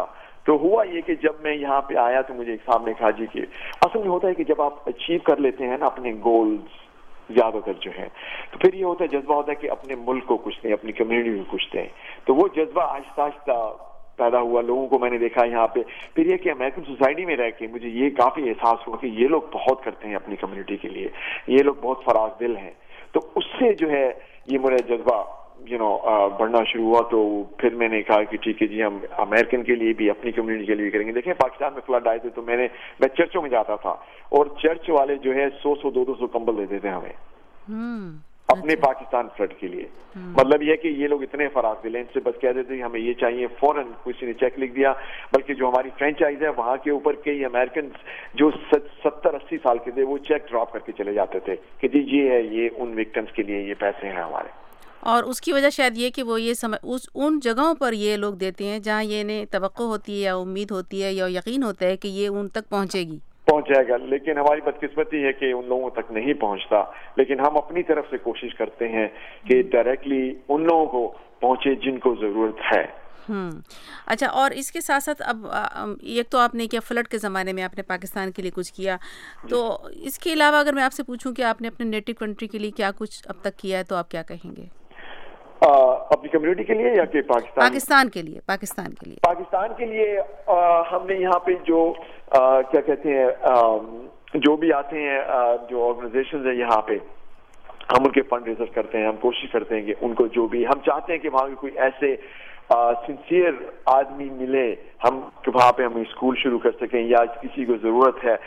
تو ہوا یہ کہ جب میں یہاں پہ آیا تو مجھے ایک صاحب نے کہا جی کہ اصل میں ہوتا ہے کہ جب آپ اچیو کر لیتے ہیں نا اپنے گولز زیادہ تر جو ہے تو پھر یہ ہوتا ہے جذبہ ہوتا ہے کہ اپنے ملک کو کچھ دیں, اپنی کمیونٹی کو کچھ دیں. تو وہ جذبہ آہستہ آہستہ پیدا ہوا. لوگوں کو میں نے دیکھا یہاں پہ. پھر یہ کہ امریکن سوسائٹی میں رہ کے مجھے یہ کافی احساس ہوا کہ یہ لوگ بہت کرتے ہیں اپنی کمیونٹی کے لیے, یہ لوگ بہت فراز دل ہیں. تو اس سے جو ہے یہ میرا جذبہ بڑھنا شروع ہوا. تو پھر میں نے کہا کہ ٹھیک ہے جی ہم امریکن کے لیے بھی اپنی کمیونٹی کے لیے کریں گے. دیکھیں پاکستان میں فلڈ آئے تھے تو میں چرچوں میں جاتا تھا اور چرچ والے جو ہے 100-200 کمبل دیتے تھے ہمیں اپنے پاکستان فلڈ کے لیے. مطلب یہ کہ یہ لوگ اتنے فراز دل ہیں, ان سے بس کہہ دیتے ہمیں یہ چاہیے, فوراً کسی نے چیک لکھ دیا. بلکہ جو ہماری فرینچائز ہے وہاں کے اوپر کئی امریکن جو 70-80 سال کے تھے وہ چیک ڈراپ کر کے چلے جاتے تھے کہ جی یہ ہے, یہ ان وکٹمس کے لیے یہ پیسے ہیں ہمارے. اور اس کی وجہ شاید یہ کہ وہ یہ ان جگہوں پر یہ لوگ دیتے ہیں جہاں یہ انہیں توقع ہوتی ہے یا امید ہوتی ہے یا یقین ہوتا ہے کہ یہ ان تک پہنچ جائے گا. لیکن ہماری بدقسمتی ہے کہ ان لوگوں تک نہیں پہنچتا. لیکن ہم اپنی طرف سے کوشش کرتے ہیں کہ ڈائریکٹلی ان لوگوں کو پہنچے جن کو ضرورت ہے. اچھا, اور اس کے ساتھ ساتھ اب ایک تو آپ نے کیا فلڈ کے زمانے میں آپ نے پاکستان کے لیے کچھ کیا, تو اس کے علاوہ اگر میں آپ سے پوچھوں کہ آپ نے اپنے نیٹو کنٹری کے لیے کیا کچھ اب تک کیا ہے تو آپ کیا کہیں گے؟ اپنی کمیونٹی کے لیے یا کہ پاکستان کے لیے پاکستان کے لیے ہم نے یہاں پہ جو کیا کہتے ہیں جو بھی آتے ہیں جو آرگنائزیشنز ہیں یہاں پہ ہم ان کے فنڈ ریزر کرتے ہیں. ہم کوشش کرتے ہیں کہ ان کو جو بھی ہم چاہتے ہیں کہ وہاں کوئی ایسے سنسیئر آدمی ملے ہم کہ وہاں پہ ہم اسکول شروع کر سکیں یا کسی کو ضرورت ہے.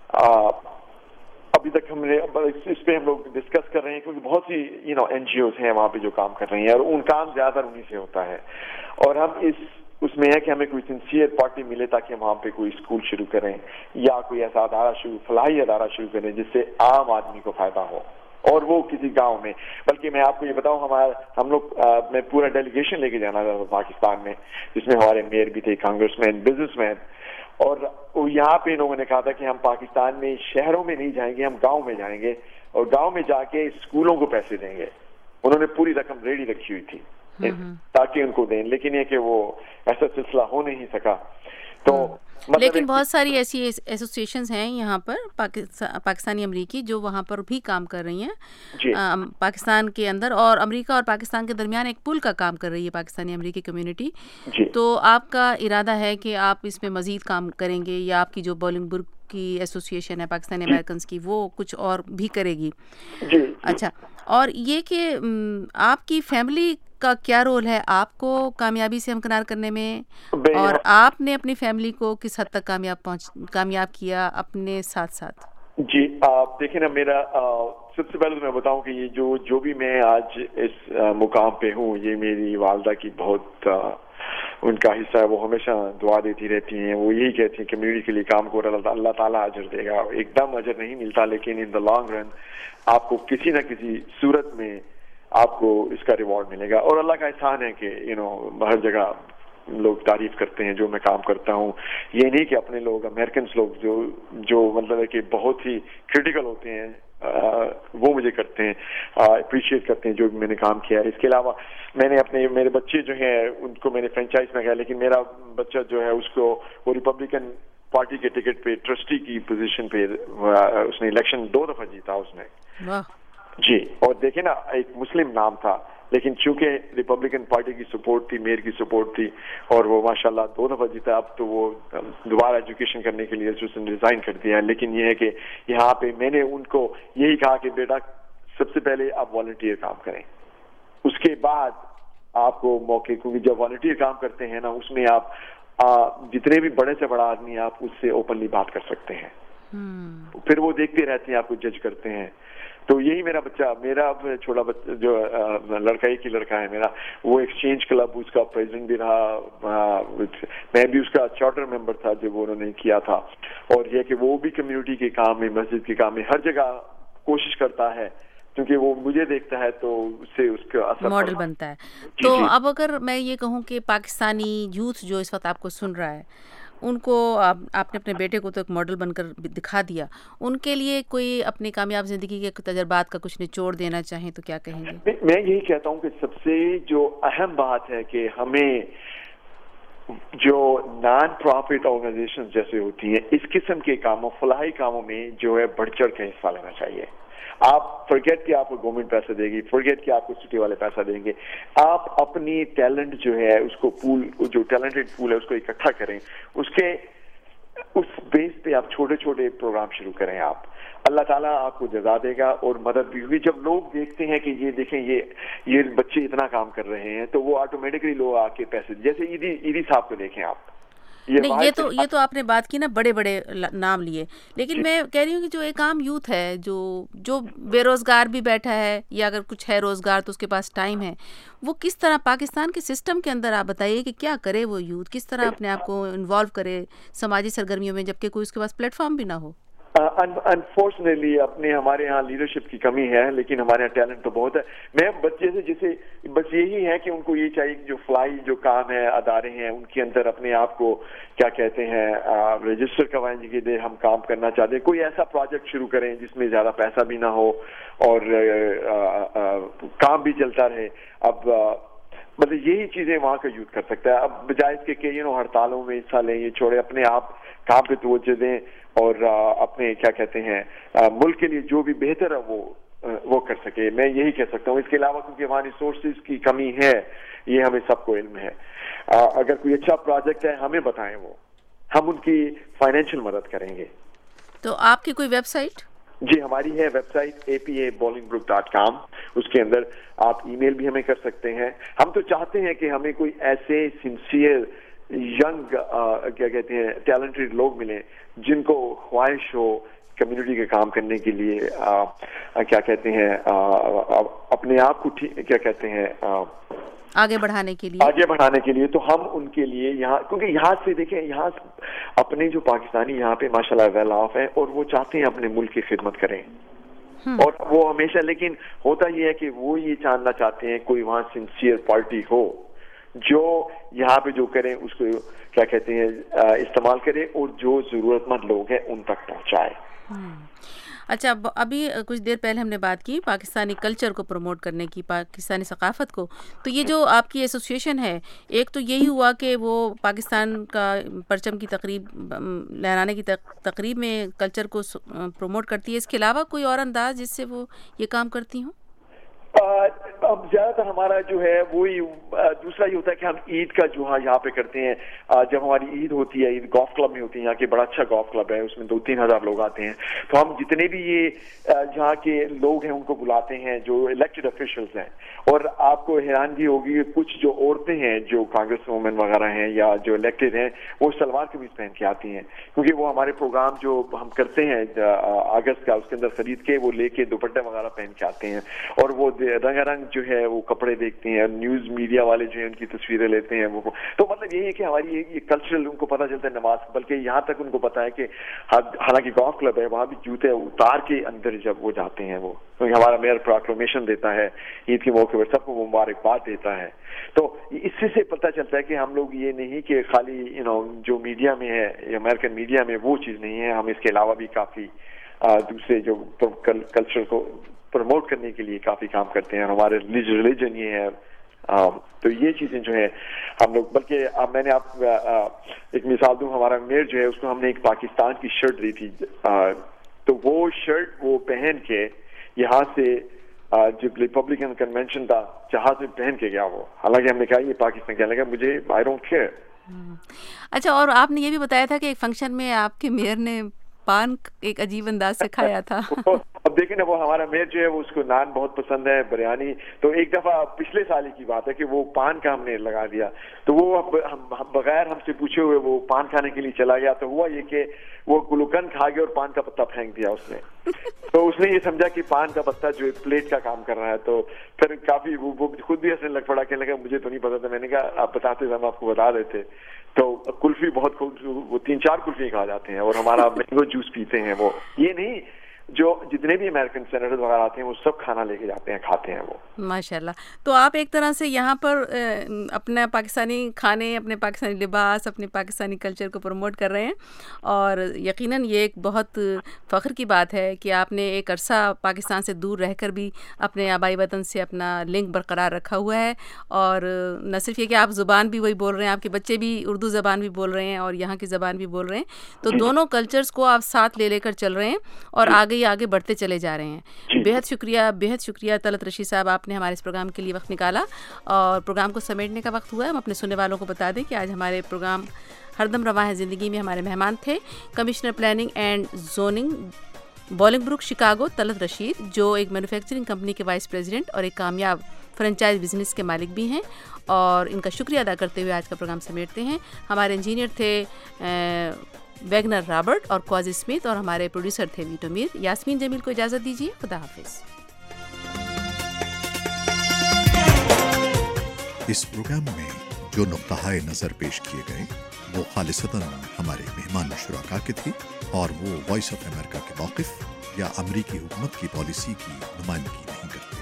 ابھی تک ہم نے اس پہ ہم لوگ ڈسکس کر رہے ہیں کیونکہ بہت سی این جی اوز ہیں وہاں پہ جو کام کر رہی ہیں اور ان کام زیادہ انہیں سے ہوتا ہے. اور ہم اس میں ہے کہ ہمیں کوئی سنسیئر پارٹی ملے تاکہ ہم وہاں پہ کوئی اسکول شروع کریں یا کوئی ایسا فلاحی ادارہ شروع کریں جس سے عام آدمی کو فائدہ ہو, اور وہ کسی گاؤں میں. بلکہ میں آپ کو یہ بتاؤں ہم لوگ میں پورا ڈیلیگیشن لے کے جانا تھا پاکستان میں جس میں ہمارے میئر بھی تھے, کانگریس مین, بزنس مین. اور یہاں پہ لوگوں نے کہا تھا کہ ہم پاکستان میں شہروں میں نہیں جائیں گے, ہم گاؤں میں جائیں گے اور گاؤں میں جا کے اسکولوں کو پیسے دیں گے. انہوں نے پوری رقم ریڈی رکھی ہوئی تھی تاکہ ان کو دیں, لیکن یہ کہ وہ ایسا سلسلہ ہو نہیں سکا. تو لیکن بہت ساری ایسی ایسوسیشنز ہیں یہاں پر پاکستانی امریکی جو وہاں پر بھی کام کر رہی ہیں پاکستان کے اندر, اور امریکہ اور پاکستان کے درمیان ایک پل کا کام کر رہی ہے پاکستانی امریکی کمیونٹی. تو آپ کا ارادہ ہے کہ آپ اس میں مزید کام کریں گے یا آپ کی جو بولنگ برگ کی ایسوسیشن ہے پاکستانی امریکنز کی وہ کچھ اور بھی کرے گی؟ اچھا, اور یہ کہ آپ کی فیملی کا کیا رول ہے آپ کو کامیابی سے ہمکنار کرنے میں, اور آپ نے اپنی فیملی کو کس حد تک کامیاب کیا اپنے ساتھ ساتھ؟ جی آپ دیکھیں نا, میرا سب سے پہلے تو میں بتاؤں کہ یہ جو بھی میں آج اس مقام پہ ہوں یہ میری والدہ کی بہت ان کا حصہ ہے. وہ ہمیشہ دعا دیتی رہتی ہیں, وہ یہی کہتی ہیں کمیونٹی کے لیے کام کو اللہ تعالیٰ اجر دے گا. ایک دم اجر نہیں ملتا لیکن ان دا لانگ رن آپ کو کسی نہ کسی صورت میں آپ کو اس کا ریوارڈ ملے گا. اور اللہ کا احسان ہے کہ ہر جگہ لوگ تعریف کرتے ہیں جو میں کام کرتا ہوں. یہ نہیں کہ اپنے لوگ امریکنز لوگ جو مطلب ہے کہ بہت ہی کرٹیکل ہوتے ہیں وہ مجھے کرتے ہیں, اپریشیٹ کرتے ہیں جو بھی میں نے کام کیا ہے. اس کے علاوہ میں نے میرے بچے جو ہیں ان کو میں نے فرینچائز میں کہا, لیکن میرا بچہ جو ہے اس کو وہ ریپبلکن پارٹی کے ٹکٹ پہ ٹرسٹی کی پوزیشن پہ اس نے الیکشن 2 دفعہ جیتا اس نے. جی, اور دیکھیں نا ایک مسلم نام تھا لیکن چونکہ ریپبلکن پارٹی کی سپورٹ تھی, میئر کی سپورٹ تھی, اور وہ ماشاءاللہ 2 دفعہ جیتا. اب تو وہ دوبارہ ایجوکیشن کرنے کے لیے اس نے ریزائن کر دیا. لیکن یہ ہے کہ یہاں پہ میں نے ان کو یہی کہا کہ بیٹا سب سے پہلے آپ والنٹیئر کام کریں, اس کے بعد آپ کو موقع, کیونکہ جب والنٹیئر کام کرتے ہیں نا اس میں آپ جتنے بھی بڑے سے بڑا آدمی آپ اس سے اوپنلی بات کر سکتے ہیں. پھر وہ دیکھتے رہتے ہیں, آپ کو جج کرتے ہیں. تو یہی میرا چھوٹا بچہ جو لڑکا ایک ہی لڑکا ہے میرا, وہ ایکسچینج کلب اس کا پریزیڈنٹ بھی رہا, میں بھی اس کا چارٹر ممبر تھا جب انہوں نے کیا تھا. اور یہ کہ وہ بھی کمیونٹی کے کام میں, مسجد کے کام میں ہر جگہ کوشش کرتا ہے کیونکہ وہ مجھے دیکھتا ہے تو اس سے اس کا اثر ماڈل بنتا ہے. تو اب اگر میں یہ کہوں کہ پاکستانی یوتھ جو اس وقت آپ کو سن رہا ہے ان کو آپ نے اپنے بیٹے کو تو ایک ماڈل بن کر دکھا دیا, ان کے لیے کوئی اپنی کامیاب زندگی کے تجربات کا کچھ نچوڑ دینا چاہیں تو کیا کہیں گے؟ میں یہی کہتا ہوں کہ سب سے جو اہم بات ہے کہ ہمیں جو نان پروفٹ آرگنائزیشن جیسے ہوتی ہیں اس قسم کے کاموں فلاحی کاموں میں جو ہے بڑھ چڑھ کے حصہ لینا چاہیے. آپ فرگیٹ کہ آپ کو گورنمنٹ پیسہ دے گی, فرگیٹ کہ آپ کو سٹی والے پیسہ دیں گے, آپ اپنی ٹیلنٹ جو ہے اس کو پول, جو ٹیلنٹڈ پول ہے اس کو اکٹھا کریں, اس بیس پہ آپ چھوٹے چھوٹے پروگرام شروع کریں. آپ اللہ تعالیٰ آپ کو جزا دے گا اور مدد بھی ہوگی. جب لوگ دیکھتے ہیں کہ یہ دیکھیں یہ بچے اتنا کام کر رہے ہیں تو وہ آٹومیٹکلی لوگ آ کے پیسے, جیسے ایدی صاحب کو دیکھیں آپ. نہیں, یہ تو آپ نے بات کی نا, بڑے بڑے نام لیے, لیکن میں کہہ رہی ہوں کہ جو ایک عام یوتھ ہے جو بے روزگار بھی بیٹھا ہے یا اگر کچھ ہے روزگار تو اس کے پاس ٹائم ہے, وہ کس طرح پاکستان کے سسٹم کے اندر آپ بتائیے کہ کیا کرے وہ یوتھ, کس طرح اپنے آپ کو انوالو کرے سماجی سرگرمیوں میں جبکہ کوئی اس کے پاس پلیٹ فارم بھی نہ ہو. انفارچونیٹلی ہمارے یہاں لیڈرشپ کی کمی ہے, لیکن ہمارے یہاں ٹیلنٹ تو بہت ہے. میں بچے سے جسے بس یہی ہے کہ ان کو یہ چاہیے کہ جو فلائی جو کام ہے ادارے ہیں ان کے اندر اپنے آپ کو کیا کہتے ہیں رجسٹر کروائیں کہ دے ہم کام کرنا چاہتے ہیں. کوئی ایسا پروجیکٹ شروع کریں جس میں زیادہ پیسہ بھی نہ ہو اور کام بھی چلتا رہے. اب مطلب یہی چیزیں وہاں کا یوتھ کر سکتا ہے. اب بجائے اس کے کہ ہڑتالوں میں حصہ لیں, یہ چھوڑے, اپنے آپ کام پہ توجہ دیں اور اپنے کیا کہتے ہیں ملک کے لیے جو بھی بہتر ہے وہ کر سکے. میں یہی کہہ سکتا ہوں. اس کے علاوہ کیونکہ وہاں ریسورسز کی کمی ہے, یہ ہمیں سب کو علم ہے. اگر کوئی اچھا پروجیکٹ ہے ہمیں بتائیں, وہ ہم ان کی فائنینشیل مدد کریں گے. تو آپ کی کوئی ویب سائٹ؟ جی ہماری ہے ویب سائٹ APA-Bolingbrook.com. اس کے اندر آپ ای میل بھی ہمیں کر سکتے ہیں. ہم تو چاہتے ہیں کہ ہمیں کوئی ایسے سنسیئر ینگ کیا کہتے ہیں ٹیلنٹڈ لوگ ملیں جن کو خواہش ہو کمیونٹی کے کام کرنے کے لیے, کیا کہتے ہیں اپنے آپ کو کیا کہتے ہیں آگے بڑھانے کے لیے. تو ہم ان کے لیے یہاں, کیونکہ یہاں سے دیکھیں یہاں اپنے جو پاکستانی یہاں پہ ماشاءاللہ ویل آف ہیں اور وہ چاہتے ہیں اپنے ملک کی خدمت کریں, اور وہ ہمیشہ, لیکن ہوتا یہ ہے کہ وہ یہ جاننا چاہتے ہیں کوئی وہاں سنسیئر پارٹی ہو جو یہاں پہ جو کریں اس کو کیا کہتے ہیں استعمال کرے اور جو ضرورت مند لوگ ہیں ان تک پہنچائے. اچھا, ابھی کچھ دیر پہلے ہم نے بات کی پاکستانی کلچر کو پروموٹ کرنے کی, پاکستانی ثقافت کو, تو یہ جو آپ کی ایسوسیشن ہے, ایک تو یہی ہوا کہ وہ پاکستان کا پرچم کی تقریب لہرانے کی تقریب میں کلچر کو پروموٹ کرتی ہے, اس کے علاوہ کوئی اور انداز جس سے وہ یہ کام کرتی ہوں؟ اب زیادہ تر ہمارا جو ہے وہی دوسرا یہ ہوتا ہے کہ ہم عید کا جو یہاں پہ کرتے ہیں. جب ہماری عید ہوتی ہے, عید گولف کلب میں ہوتی ہے, یہاں کے بڑا اچھا گولف کلب ہے, اس میں 2-3 ہزار لوگ آتے ہیں. تو ہم جتنے بھی یہ جہاں کے لوگ ہیں ان کو بلاتے ہیں جو الیکٹڈ افیشلز ہیں. اور آپ کو حیرانگی ہوگی کچھ جو عورتیں ہیں جو کانگریس وومن وغیرہ ہیں یا جو الیکٹڈ ہیں وہ شلوار قمیض پہن کے آتی ہیں, کیونکہ وہ ہمارے پروگرام جو ہم کرتے ہیں اگست کا اس کے اندر خرید کے وہ لے کے دوپٹے وغیرہ پہن کے آتے ہیں, اور وہ رنگ رنگ جو ہے وہ کپڑے دیکھتے ہیں, نیوز میڈیا والے جو ہیں ان کی تصویریں لیتے ہیں. وہ تو مطلب یہی ہے کہ ہماری یہ کلچرل ان کو پتہ چلتا ہے نماز, بلکہ یہاں تک ان کو پتا ہے کہ حالانکہ گولف کلب ہے وہاں بھی جوتے اتار کے اندر جب وہ جاتے ہیں, وہ ہمارا میئر پروکلمیشن دیتا ہے عید کے موقع پر, سب کو مبارکباد دیتا ہے. تو اس سے پتہ چلتا ہے کہ ہم لوگ یہ نہیں کہ خالی جو میڈیا میں ہے امریکن میڈیا میں وہ چیز نہیں ہے, ہم اس کے علاوہ بھی کافی دوسرے جو کلچر کو پروموٹ کرنے کے لیے کافی کام کرتے ہیں. ہمارے ریلیجن یہ ہے, تو یہ چیزیں جو ہے ہم لوگ, بلکہ میں نے آپ ایک مثال دوں, ہمارا میئر جو ہے اس کو ہم نے ایک پاکستان کی شرٹ دی تھی, تو وہ شرٹ وہ پہن کے یہاں سے جو ریپبلکن کنونشن تھا جہاز میں پہن کے گیا وہ, حالانکہ ہم نے کہا یہ پاکستان, کہنے لگا مجھے آئی ڈونٹ کیئر. اچھا, اور آپ نے یہ بھی بتایا تھا کہ ایک فنکشن میں آپ کے میئر نے پان ایک عجیب انداز سے کھایا تھا. اب دیکھیں نا, وہ ہمارا میئر جو ہے وہ اس کو نان بہت پسند ہے, بریانی. تو ایک دفعہ پچھلے سال کی بات ہے کہ وہ پان کا ہم نے لگا دیا, تو وہ بغیر ہم سے پوچھے ہوئے وہ پان کھانے کے لیے چلا گیا. تو ہوا یہ کہ وہ گلوکن کھا گیا اور پان کا پتا پھینک دیا اس نے. تو اس نے یہ سمجھا کہ پان کا پتا جو پلیٹ کا کام کر رہا ہے. تو پھر کافی وہ خود بھی ہنسنے لگ پڑا, کہنے لگا مجھے تو نہیں پتا تھا. میں نے کہا آپ بتاتے ہم آپ کو بتا دیتے. تو کلفی بہت وہ 3-4 کلفی کھا جاتے ہیں, اور ہمارا مینگو جوس پیتے ہیں. وہ یہ نہیں جو جتنے بھی امریکن سینیٹرز وغیرہ آتے ہیں وہ سب کھانا لے کے جاتے ہیں, کھاتے ہیں وہ. ماشاءاللہ. تو آپ ایک طرح سے یہاں پر اپنا پاکستانی کھانے, اپنے پاکستانی لباس, اپنے پاکستانی کلچر کو پروموٹ کر رہے ہیں, اور یقیناً یہ ایک بہت فخر کی بات ہے کہ آپ نے ایک عرصہ پاکستان سے دور رہ کر بھی اپنے آبائی وطن سے اپنا لنک برقرار رکھا ہوا ہے. اور نہ صرف یہ کہ آپ زبان بھی وہی بول رہے ہیں, آپ کے بچے بھی اردو زبان بھی بول رہے ہیں اور یہاں کی زبان بھی بول رہے ہیں, تو دونوں کلچرز کو آپ ساتھ لے کر چل رہے ہیں اور آگے بڑھتے چلے جا رہے ہیں. بہت شکریہ طلعت رشید صاحب, آپ نے ہمارے اس پروگرام کے لیے وقت نکالا. اور پروگرام کو سمیٹنے کا وقت ہوا ہے. ہم اپنے سننے والوں کو بتا دیں کہ آج ہمارے پروگرام ہر دم رواں ہے زندگی میں ہمارے مہمان تھے commissioner planning and zoning Bolingbrook Chicago Talat Rashid, جو ایک مینوفیکچرنگ کمپنی کے وائس پریزیڈنٹ اور ایک کامیاب فرنچائز بزنس کے مالک بھی ہیں. اور ان کا شکریہ ادا کرتے ہوئے آج کا پروگرام سمیٹتے ہیں. ہمارے انجینئر تھے ویگنر رابرٹ اور کوازی اسمتھ, اور ہمارے پروڈیوسر تھے ویٹو میر. یاسمین جمیل کو اجازت دیجیے. خدا حافظ. اس پروگرام میں جو نقطۂ نظر پیش کیے گئے وہ خالصتاً ہمارے مہمان شرکاء کے تھے, اور وہ وائس آف امریکہ کے موقف یا امریکی حکومت کی پالیسی کی نمائندگی نہیں کرتے.